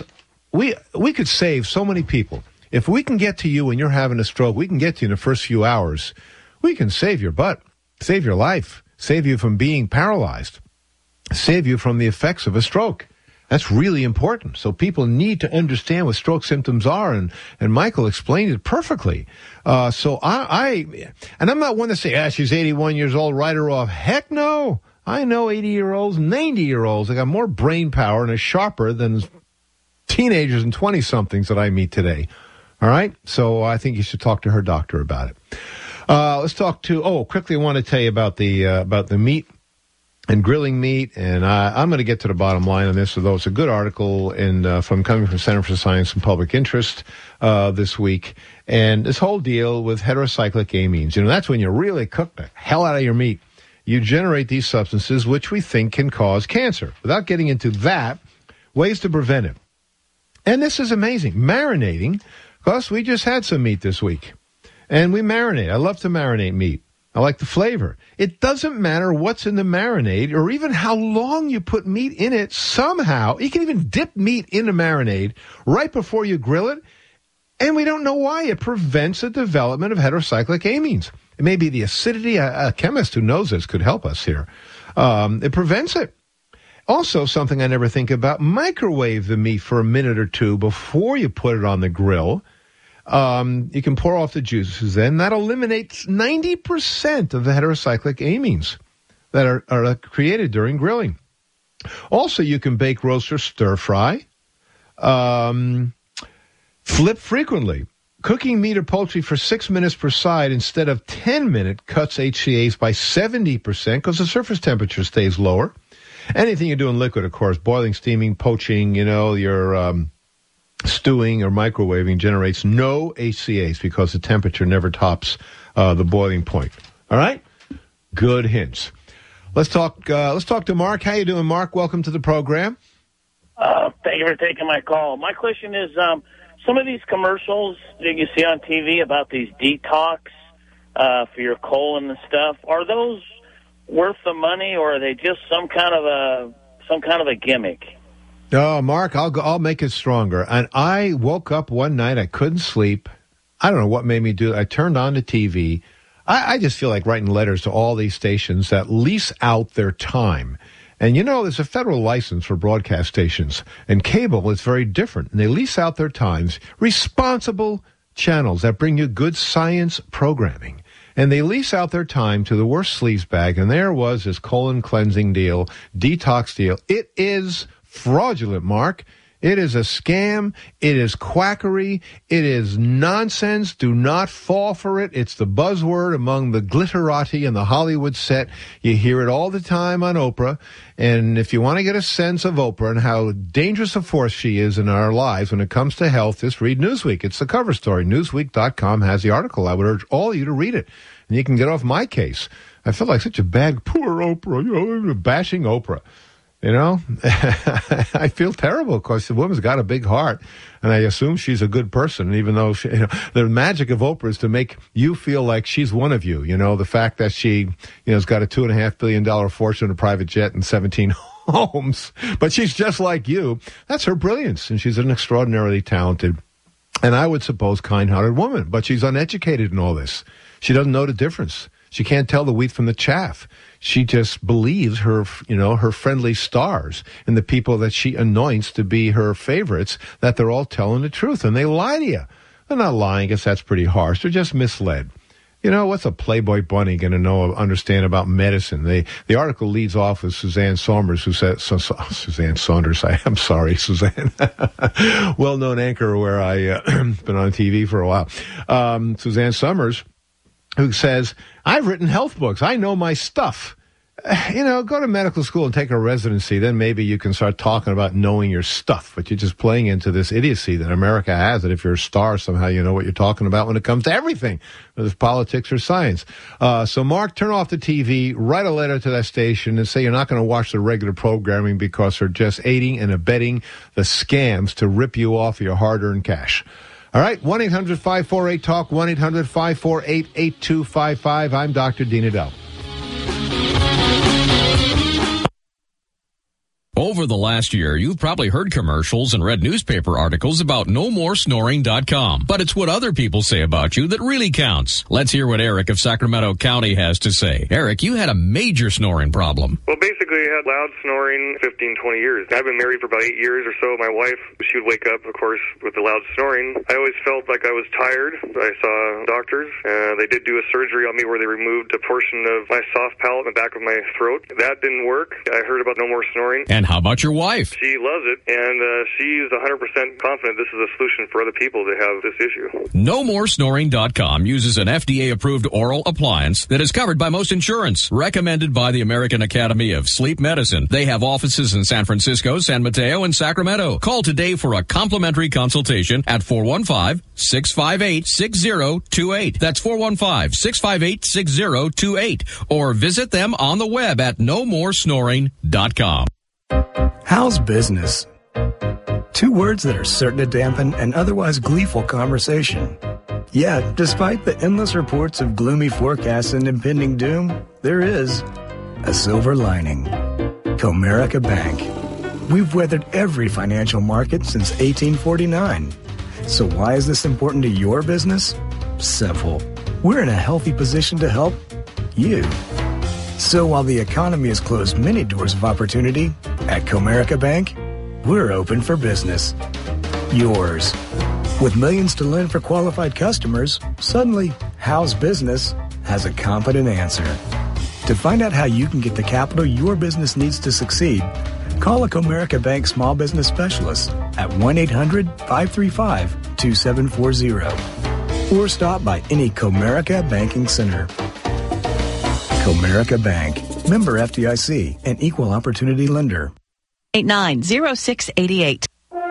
we we could save so many people. If we can get to you when you're having a stroke, we can get to you in the first few hours. We can save your butt, save your life, save you from being paralyzed, save you from the effects of a stroke. That's really important. So people need to understand what stroke symptoms are, and, and Michael explained it perfectly. Uh, so I, I, and I'm not one to say, ah, she's eighty-one years old, write her off. Heck no. I know eighty-year-olds, ninety-year-olds. They got more brain power and are sharper than teenagers and twenty-somethings that I meet today. All right? So I think you should talk to her doctor about it. Uh, let's talk to, oh, quickly I want to tell you about the, uh, about the meat and grilling meat, and uh, I'm going to get to the bottom line on this, although it's a good article in, uh, from coming from Center for Science and Public Interest uh, this week, and this whole deal with heterocyclic amines. You know, that's when you really cook the hell out of your meat. You generate these substances, which we think can cause cancer. Without getting into that, ways to prevent it. And this is amazing. Marinating, because we just had some meat this week, and we marinate. I love to marinate meat. I like the flavor. It doesn't matter what's in the marinade or even how long you put meat in it. Somehow, you can even dip meat in the marinade right before you grill it, and we don't know why. It prevents the development of heterocyclic amines. It may be the acidity. A, a chemist who knows this could help us here. Um, it prevents it. Also, something I never think about, microwave the meat for a minute or two before you put it on the grill. Um, you can pour off the juices then. That eliminates ninety percent of the heterocyclic amines that are, are created during grilling. Also, you can bake, roast, or stir fry. Um, flip frequently. Cooking meat or poultry for six minutes per side instead of ten minutes cuts H C As by seventy percent because the surface temperature stays lower. Anything you do in liquid, of course, boiling, steaming, poaching, you know, your... Um, stewing or microwaving generates no H C As because the temperature never tops uh, the boiling point. All right? Good hints. Let's talk uh, Let's talk to Mark. How you doing, Mark? Welcome to the program. Uh, thank you for taking my call. My question is, um, some of these commercials that you see on T V about these detox uh, for your colon and stuff, are those worth the money, or are they just some kind of a some kind of a gimmick? Oh, Mark, I'll go, I'll make it stronger. And I woke up one night, I couldn't sleep. I don't know what made me do it. I turned on the T V. I, I just feel like writing letters to all these stations that lease out their time. And you know, there's a federal license for broadcast stations, and cable is very different. And they lease out their times, responsible channels that bring you good science programming. And they lease out their time to the worst sleaze bag. And there was this colon cleansing deal, detox deal. It is fraudulent, Mark. It is a scam. It is quackery. It is nonsense. Do not fall for it. It's the buzzword among the glitterati and the Hollywood set. You hear it all the time on Oprah. And if you want to get a sense of Oprah and how dangerous a force she is in our lives when it comes to health, just read Newsweek. It's the cover story. Newsweek dot com has the article. I would urge all of you to read it. And you can get off my case. I feel like such a bad, poor Oprah, you know, bashing Oprah. You know, I feel terrible because the woman's got a big heart, and I assume she's a good person. And even though she, you know, the magic of Oprah is to make you feel like she's one of you. You know, the fact that she, you know, has got a two and a half billion dollar fortune, a private jet, and seventeen homes, but she's just like you. That's her brilliance, and she's an extraordinarily talented, and I would suppose kind-hearted woman. But she's uneducated in all this. She doesn't know the difference. She can't tell the wheat from the chaff. She just believes her, you know, her friendly stars and the people that she anoints to be her favorites, that they're all telling the truth. And they lie to you. They're not lying. I guess that's pretty harsh. They're just misled. You know, what's a Playboy bunny going to know, understand about medicine? They, the article leads off with Suzanne Somers, who said, so, so, Suzanne Saunders, I, I'm sorry, Suzanne, well-known anchor where I, uh, been on T V for a while. Um, Suzanne Somers, who says, I've written health books. I know my stuff. You know, go to medical school and take a residency. Then maybe you can start talking about knowing your stuff. But you're just playing into this idiocy that America has, that if you're a star, somehow you know what you're talking about when it comes to everything, whether it's politics or science. Uh, so, Mark, turn off the T V, write a letter to that station and say you're not going to watch the regular programming because they're just aiding and abetting the scams to rip you off your hard-earned cash. All right, one eight hundred five four eight talk, one eight hundred five four eight eight two five five. I'm Doctor Dean Edell. Over the last year, you've probably heard commercials and read newspaper articles about no more snoring dot com. But it's what other people say about you that really counts. Let's hear what Eric of Sacramento County has to say. Eric, you had a major snoring problem. Well, basically, I had loud snoring fifteen, twenty years. I've been married for about eight years or so. My wife, she would wake up, of course, with the loud snoring. I always felt like I was tired. I saw doctors. Uh, they did do a surgery on me where they removed a portion of my soft palate in the back of my throat. That didn't work. I heard about no more snoring. And how about your wife? She loves it, and uh, she's one hundred percent confident this is a solution for other people that have this issue. no more snoring dot com uses an F D A-approved oral appliance that is covered by most insurance, recommended by the American Academy of Sleep Medicine. They have offices in San Francisco, San Mateo, and Sacramento. Call today for a complimentary consultation at four one five, six five eight, six zero two eight. That's four one five, six five eight, six zero two eight. Or visit them on the web at no more snoring dot com. How's business? Two words that are certain to dampen an otherwise gleeful conversation. Yet, despite the endless reports of gloomy forecasts and impending doom, there is a silver lining. Comerica Bank. We've weathered every financial market since eighteen forty-nine. So why is this important to your business? Simple. We're in a healthy position to help you. So while the economy has closed many doors of opportunity, at Comerica Bank, we're open for business. Yours. With millions to lend for qualified customers, suddenly, how's business has a confident answer. To find out how you can get the capital your business needs to succeed, call a Comerica Bank small business specialist at one eight hundred, five three five, two seven four zero or stop by any Comerica Banking Center. Comerica Bank, member F D I C, an equal opportunity lender. eight nine zero six eight eight.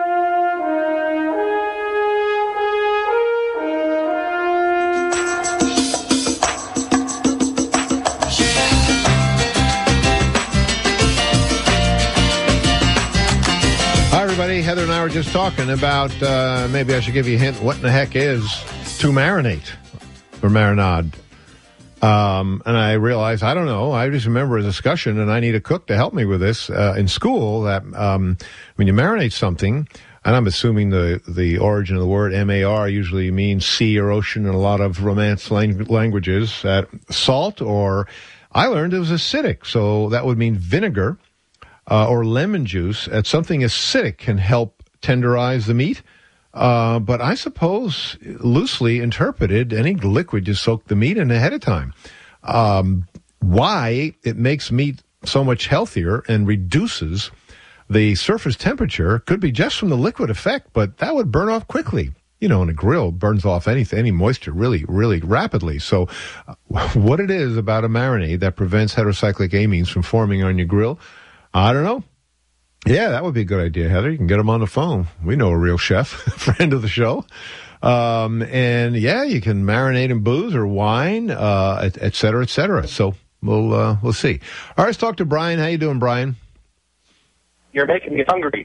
Hi, everybody. Heather and I were just talking about, uh, maybe I should give you a hint, what in the heck is to marinate or marinade. Um, and I realized, I don't know, I just remember a discussion, and I need a cook to help me with this, uh, in school, that um, when you marinate something, and I'm assuming the, the origin of the word M A R usually means sea or ocean in a lot of Romance lang- languages, that salt, or I learned it was acidic, so that would mean vinegar uh, or lemon juice. At something acidic can help tenderize the meat. Uh, but I suppose, loosely interpreted, any liquid you soak the meat in ahead of time. Um, why it makes meat so much healthier and reduces the surface temperature could be just from the liquid effect, but that would burn off quickly. You know, in a grill, burns off anything, any moisture really, really rapidly. So uh, what it is about a marinade that prevents heterocyclic amines from forming on your grill, I don't know. Yeah, that would be a good idea, Heather. You can get him on the phone. We know a real chef, friend of the show. Um, and yeah, you can marinate in booze or wine, uh, et, et cetera, et cetera. So we'll, uh, we'll see. All right, let's talk to Brian. How you doing, Brian? You're making me hungry.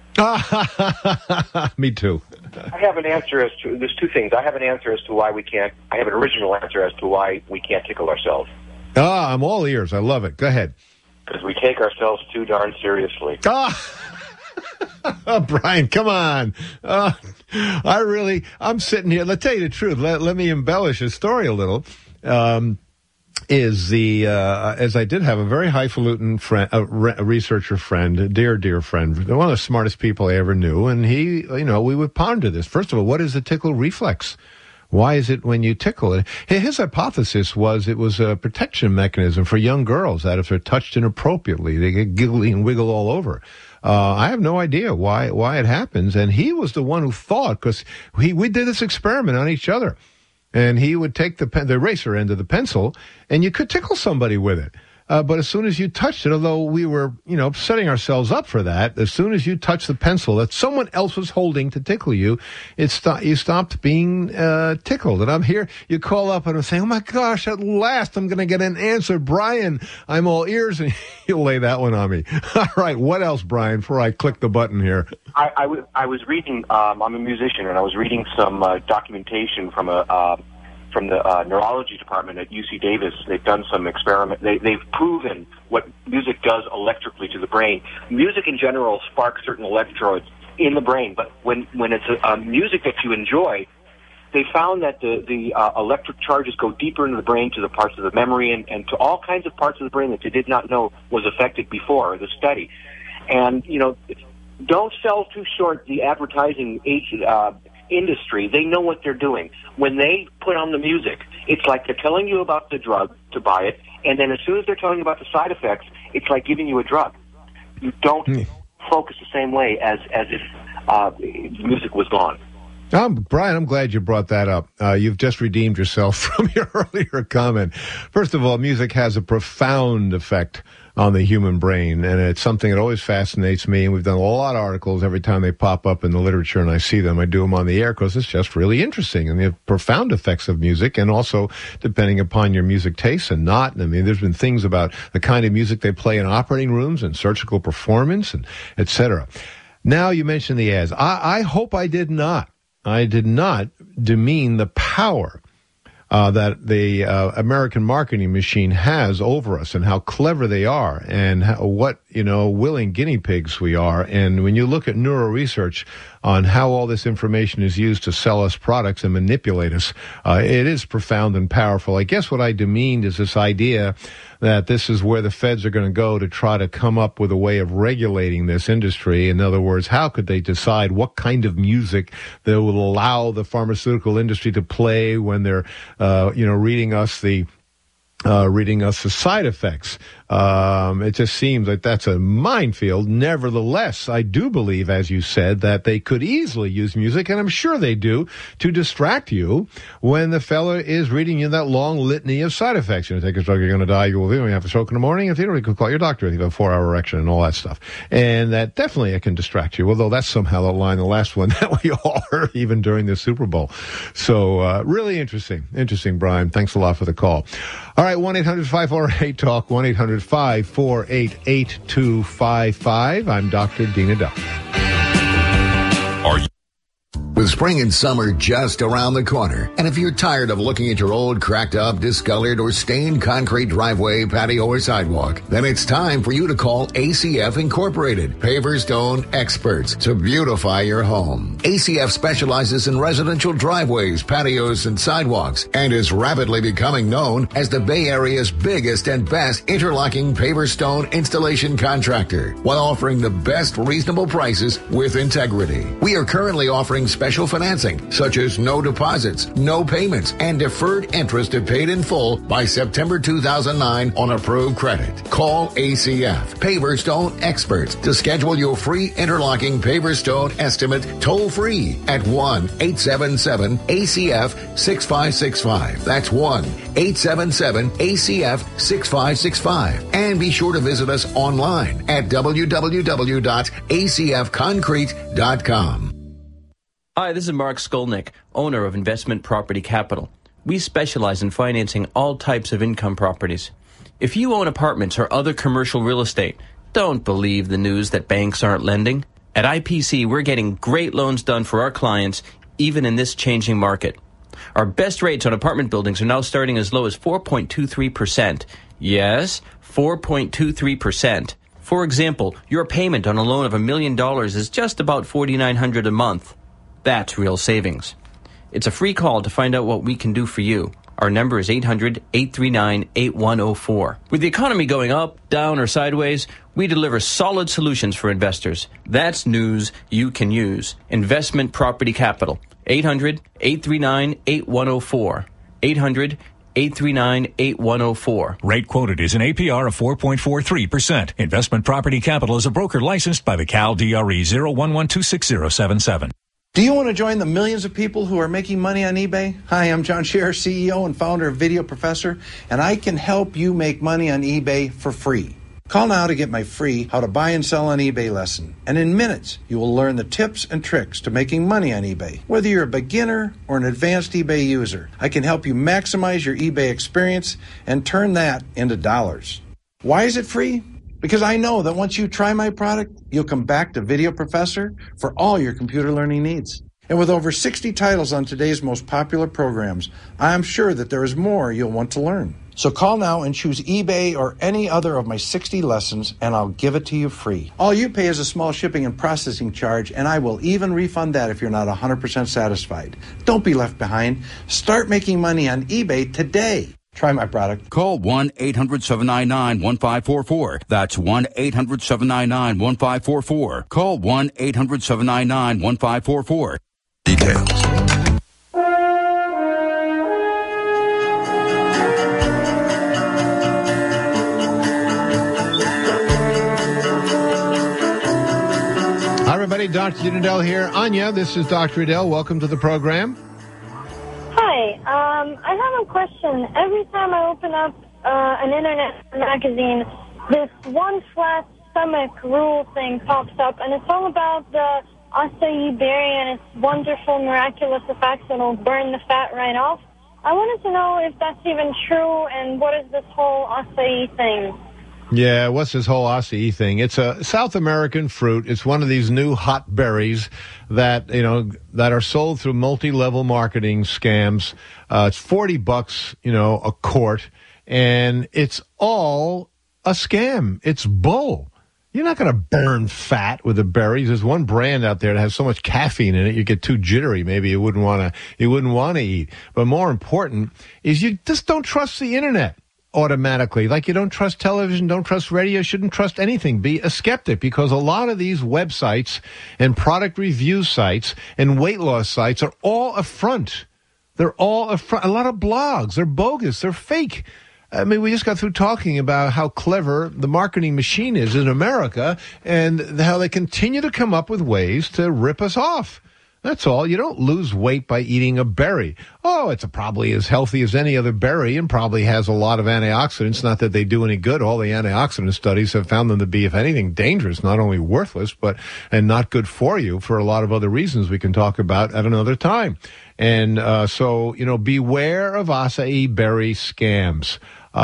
Me too. I have an answer as to, there's two things. I have an answer as to why we can't, I have an original answer as to why we can't tickle ourselves. Ah, I'm all ears. I love it. Go ahead. Because we take ourselves too darn seriously. Ah! Oh, Brian, come on. Uh, I really, I'm sitting here. Let's tell you the truth. Let, let me embellish his story a little. Um, is the, uh, as I did have a very highfalutin friend, a, re- a researcher friend, a dear, dear friend, one of the smartest people I ever knew. And he, you know, we would ponder this. First of all, what is the tickle reflex? Why is it when you tickle it? His hypothesis was it was a protection mechanism for young girls, that if they're touched inappropriately, they get giggly and wiggle all over. Uh, I have no idea why, why it happens. And he was the one who thought, because he, we did this experiment on each other. And he would take the pen, the eraser end of the pencil, and you could tickle somebody with it. Uh, but as soon as you touched it, although we were, you know, setting ourselves up for that, as soon as you touched the pencil that someone else was holding to tickle you, it sto- you stopped being uh, tickled. And I'm here, you call up and I'm saying, oh my gosh, at last I'm going to get an answer. Brian, I'm all ears, and you'll lay that one on me. All right, what else, Brian, before I click the button here? I, I, w- I was reading, um, I'm a musician, and I was reading some uh, documentation from a, uh, from the uh, neurology department at U C Davis. They've done some experiment. They, they've proven what music does electrically to the brain. Music in general sparks certain electrodes in the brain, but when, when it's a, a music that you enjoy, they found that the, the uh, electric charges go deeper into the brain to the parts of the memory and, and to all kinds of parts of the brain that they did not know was affected before the study. And, you know, don't sell too short the advertising uh, industry. They know what they're doing. When they put on the music, it's like they're telling you about the drug to buy it, and then as soon as they're telling you about the side effects, it's like giving you a drug. You don't mm. focus the same way as, as if uh, the music was gone. Um, Brian, I'm glad you brought that up. Uh, you've just redeemed yourself from your earlier comment. First of all, music has a profound effect on the human brain, and it's something that always fascinates me, and we've done a lot of articles every time they pop up in the literature, and I see them. I do them on the air because it's just really interesting, and the profound effects of music, and also depending upon your music tastes and not. I mean, there's been things about the kind of music they play in operating rooms and surgical performance, and et cetera. Now you mentioned the ads. I, I hope I did not. I did not demean the power uh, that the uh, American marketing machine has over us and how clever they are and how, what, you know, willing guinea pigs we are. And when you look at neuro research on how all this information is used to sell us products and manipulate us, uh, it is profound and powerful. I guess what I demeaned is this idea that this is where the feds are going to go to try to come up with a way of regulating this industry. In other words, how could they decide what kind of music they will allow the pharmaceutical industry to play when they're, uh, you know, reading us the Uh, reading us the side effects. Um, it just seems like that's a minefield. Nevertheless, I do believe, as you said, that they could easily use music, and I'm sure they do, to distract you when the fella is reading you that long litany of side effects. You know, take a drug, you're going to die, you will, you have a stroke in the morning, if you don't, you can call your doctor if you have a four-hour erection and all that stuff. And that definitely it can distract you, although that's somehow the line, the last one that we all heard even during the Super Bowl. So, uh, really interesting. Interesting, Brian. Thanks a lot for the call. All right, one eight hundred five four eight talk, one eight hundred five four eight eight two five five. I'm Doctor Dean Edell. Are you? With spring and summer just around the corner, and if you're tired of looking at your old, cracked up, discolored, or stained concrete driveway, patio, or sidewalk, then it's time for you to call A C F Incorporated, Paver Stone Experts, to beautify your home. A C F specializes in residential driveways, patios, and sidewalks, and is rapidly becoming known as the Bay Area's biggest and best interlocking paver stone installation contractor, while offering the best reasonable prices with integrity. We are currently offering special financing, such as no deposits, no payments, and deferred interest if paid in full by September two thousand nine on approved credit. Call A C F, Paver Stone Experts, to schedule your free interlocking paver stone estimate toll-free at one eight seven seven A C F six five six five. That's one eight seven seven A C F six five six five. And be sure to visit us online at w w w dot a c f concrete dot com. Hi, this is Mark Skolnick, owner of Investment Property Capital. We specialize in financing all types of income properties. If you own apartments or other commercial real estate, don't believe the news that banks aren't lending. At I P C, we're getting great loans done for our clients, even in this changing market. Our best rates on apartment buildings are now starting as low as four point two three percent. Yes, four point two three percent. For example, your payment on a loan of a million dollars is just about four thousand nine hundred dollars a month. That's real savings. It's a free call to find out what we can do for you. Our number is eight hundred, eight three nine, eight one zero four. With the economy going up, down, or sideways, we deliver solid solutions for investors. That's news you can use. Investment Property Capital. eight hundred, eight three nine, eight one zero four. eight hundred, eight three nine, eight one zero four. Rate quoted is an A P R of four point four three percent. Investment Property Capital is a broker licensed by the Cal D R E zero one one two six zero seven seven. Do you want to join the millions of people who are making money on eBay? Hi, I'm John Scherer, C E O and founder of Video Professor, and I can help you make money on eBay for free. Call now to get my free How to Buy and Sell on eBay lesson. And in minutes, you will learn the tips and tricks to making money on eBay. Whether you're a beginner or an advanced eBay user, I can help you maximize your eBay experience and turn that into dollars. Why is it free? Because I know that once you try my product, you'll come back to Video Professor for all your computer learning needs. And with over sixty titles on today's most popular programs, I am sure that there is more you'll want to learn. So call now and choose eBay or any other of my sixty lessons, and I'll give it to you free. All you pay is a small shipping and processing charge, and I will even refund that if you're not one hundred percent satisfied. Don't be left behind. Start making money on eBay today. Try my product. Call one eight hundred seven nine nine one five four four. That's one eight hundred seven nine nine one five four four. Call one eight hundred seven nine nine one five four four. Details. Hi, everybody. Doctor Udell here. Anya, this is Doctor Udell. Welcome to the program. Hi. Um, I have a question. Every time I open up uh, an internet magazine, this one flat stomach rule thing pops up, and it's all about the acai berry and its wonderful, miraculous effects that'll burn the fat right off. I wanted to know if that's even true, and what is this whole acai thing? Yeah, what's this whole acai thing? It's a South American fruit. It's one of these new hot berries that, you know, that are sold through multi-level marketing scams. Uh, it's forty bucks, you know, a quart, and it's all a scam. It's bull. You're not going to burn fat with the berries. There's one brand out there that has so much caffeine in it, you get too jittery. Maybe you wouldn't want to, you wouldn't want to eat. But more important is you just don't trust the internet automatically. Like you don't trust television, don't trust radio, shouldn't trust anything. Be a skeptic, because a lot of these websites and product review sites and weight loss sites are all a front. They're all a front. A lot of blogs, they're bogus, they're fake. I mean, we just got through talking about how clever the marketing machine is in America and how they continue to come up with ways to rip us off. That's all. You don't lose weight by eating a berry. Oh, it's probably as healthy as any other berry and probably has a lot of antioxidants. Not that they do any good. All the antioxidant studies have found them to be, if anything, dangerous, not only worthless, but and not good for you for a lot of other reasons we can talk about at another time. And uh, so, you know, beware of acai berry scams.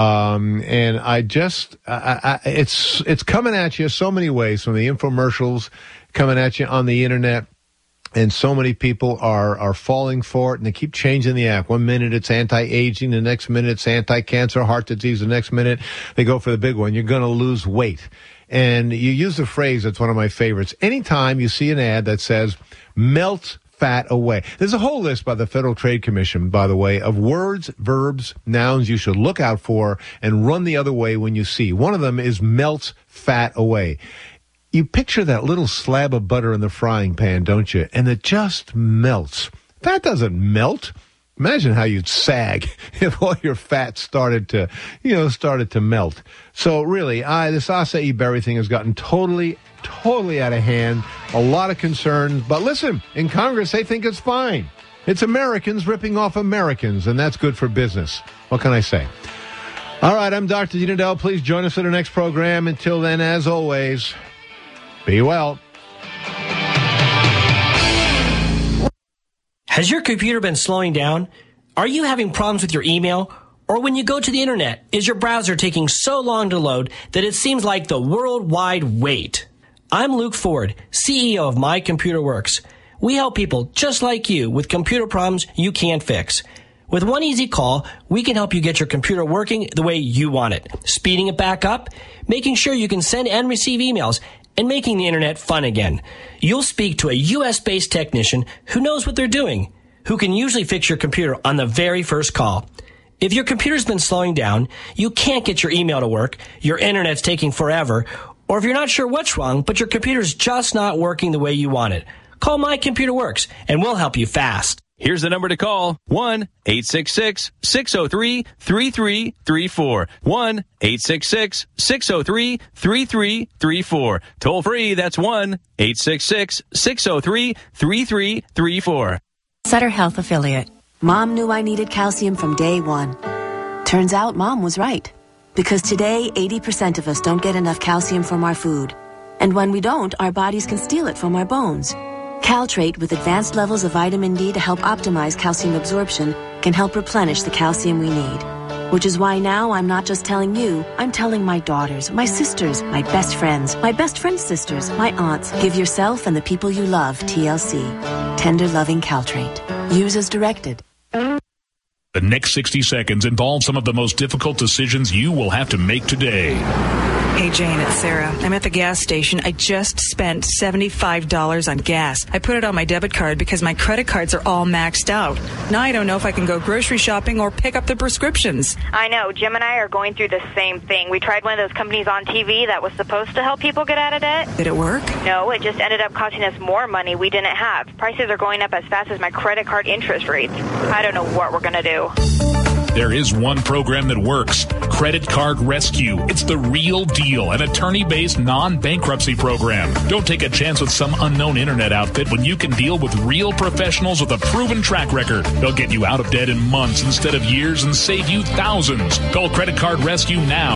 Um, and I just, I, I, it's it's coming at you so many ways, from the infomercials coming at you on the internet. And so many people are, are falling for it, and they keep changing the app. One minute it's anti-aging, the next minute it's anti-cancer, heart disease, the next minute they go for the big one. You're going to lose weight. And you use the phrase that's one of my favorites. Anytime you see an ad that says, melt fat away. There's a whole list by the Federal Trade Commission, by the way, of words, verbs, nouns you should look out for and run the other way when you see. One of them is melt fat away. You picture that little slab of butter in the frying pan, don't you? And it just melts. That doesn't melt. Imagine how you'd sag if all your fat started to, you know, started to melt. So really, I, this acai berry thing has gotten totally, totally out of hand. A lot of concerns. But listen, in Congress, they think it's fine. It's Americans ripping off Americans, and that's good for business. What can I say? All right, I'm Doctor Dean Adele. Please join us for the next program. Until then, as always, be well. Has your computer been slowing down? Are you having problems with your email? Or when you go to the internet, is your browser taking so long to load that it seems like the worldwide wait? I'm Luke Ford, C E O of My Computer Works. We help people just like you with computer problems you can't fix. With one easy call, we can help you get your computer working the way you want it, speeding it back up, making sure you can send and receive emails, and making the internet fun again. You'll speak to a U S-based technician who knows what they're doing, who can usually fix your computer on the very first call. If your computer's been slowing down, you can't get your email to work, your internet's taking forever, or if you're not sure what's wrong, but your computer's just not working the way you want it, call My Computer Works, and we'll help you fast. Here's the number to call, one eight six six, six oh three, three three three four. one eight six six, six oh three, three three three four. Toll free, that's one eight six six, six oh three, three three three four. Sutter Health affiliate. Mom knew I needed calcium from day one. Turns out Mom was right. Because today, eighty percent of us don't get enough calcium from our food. And when we don't, our bodies can steal it from our bones. Caltrate, with advanced levels of vitamin D to help optimize calcium absorption, can help replenish the calcium we need. Which is why now I'm not just telling you, I'm telling my daughters, my sisters, my best friends, my best friend's sisters, my aunts. Give yourself and the people you love T L C. Tender loving Caltrate. Use as directed. The next sixty seconds involve some of the most difficult decisions you will have to make today. Hey, Jane, it's Sarah. I'm at the gas station. I just spent seventy-five dollars on gas. I put it on my debit card because my credit cards are all maxed out. Now I don't know if I can go grocery shopping or pick up the prescriptions. I know. Jim and I are going through the same thing. We tried one of those companies on T V that was supposed to help people get out of debt. Did it work? No, it just ended up costing us more money we didn't have. Prices are going up as fast as my credit card interest rates. I don't know what we're going to do. There is one program that works. Credit Card Rescue. It's the real deal, an attorney-based non-bankruptcy program. Don't take a chance with some unknown internet outfit when you can deal with real professionals with a proven track record. They'll get you out of debt in months instead of years and save you thousands. Call Credit Card Rescue now.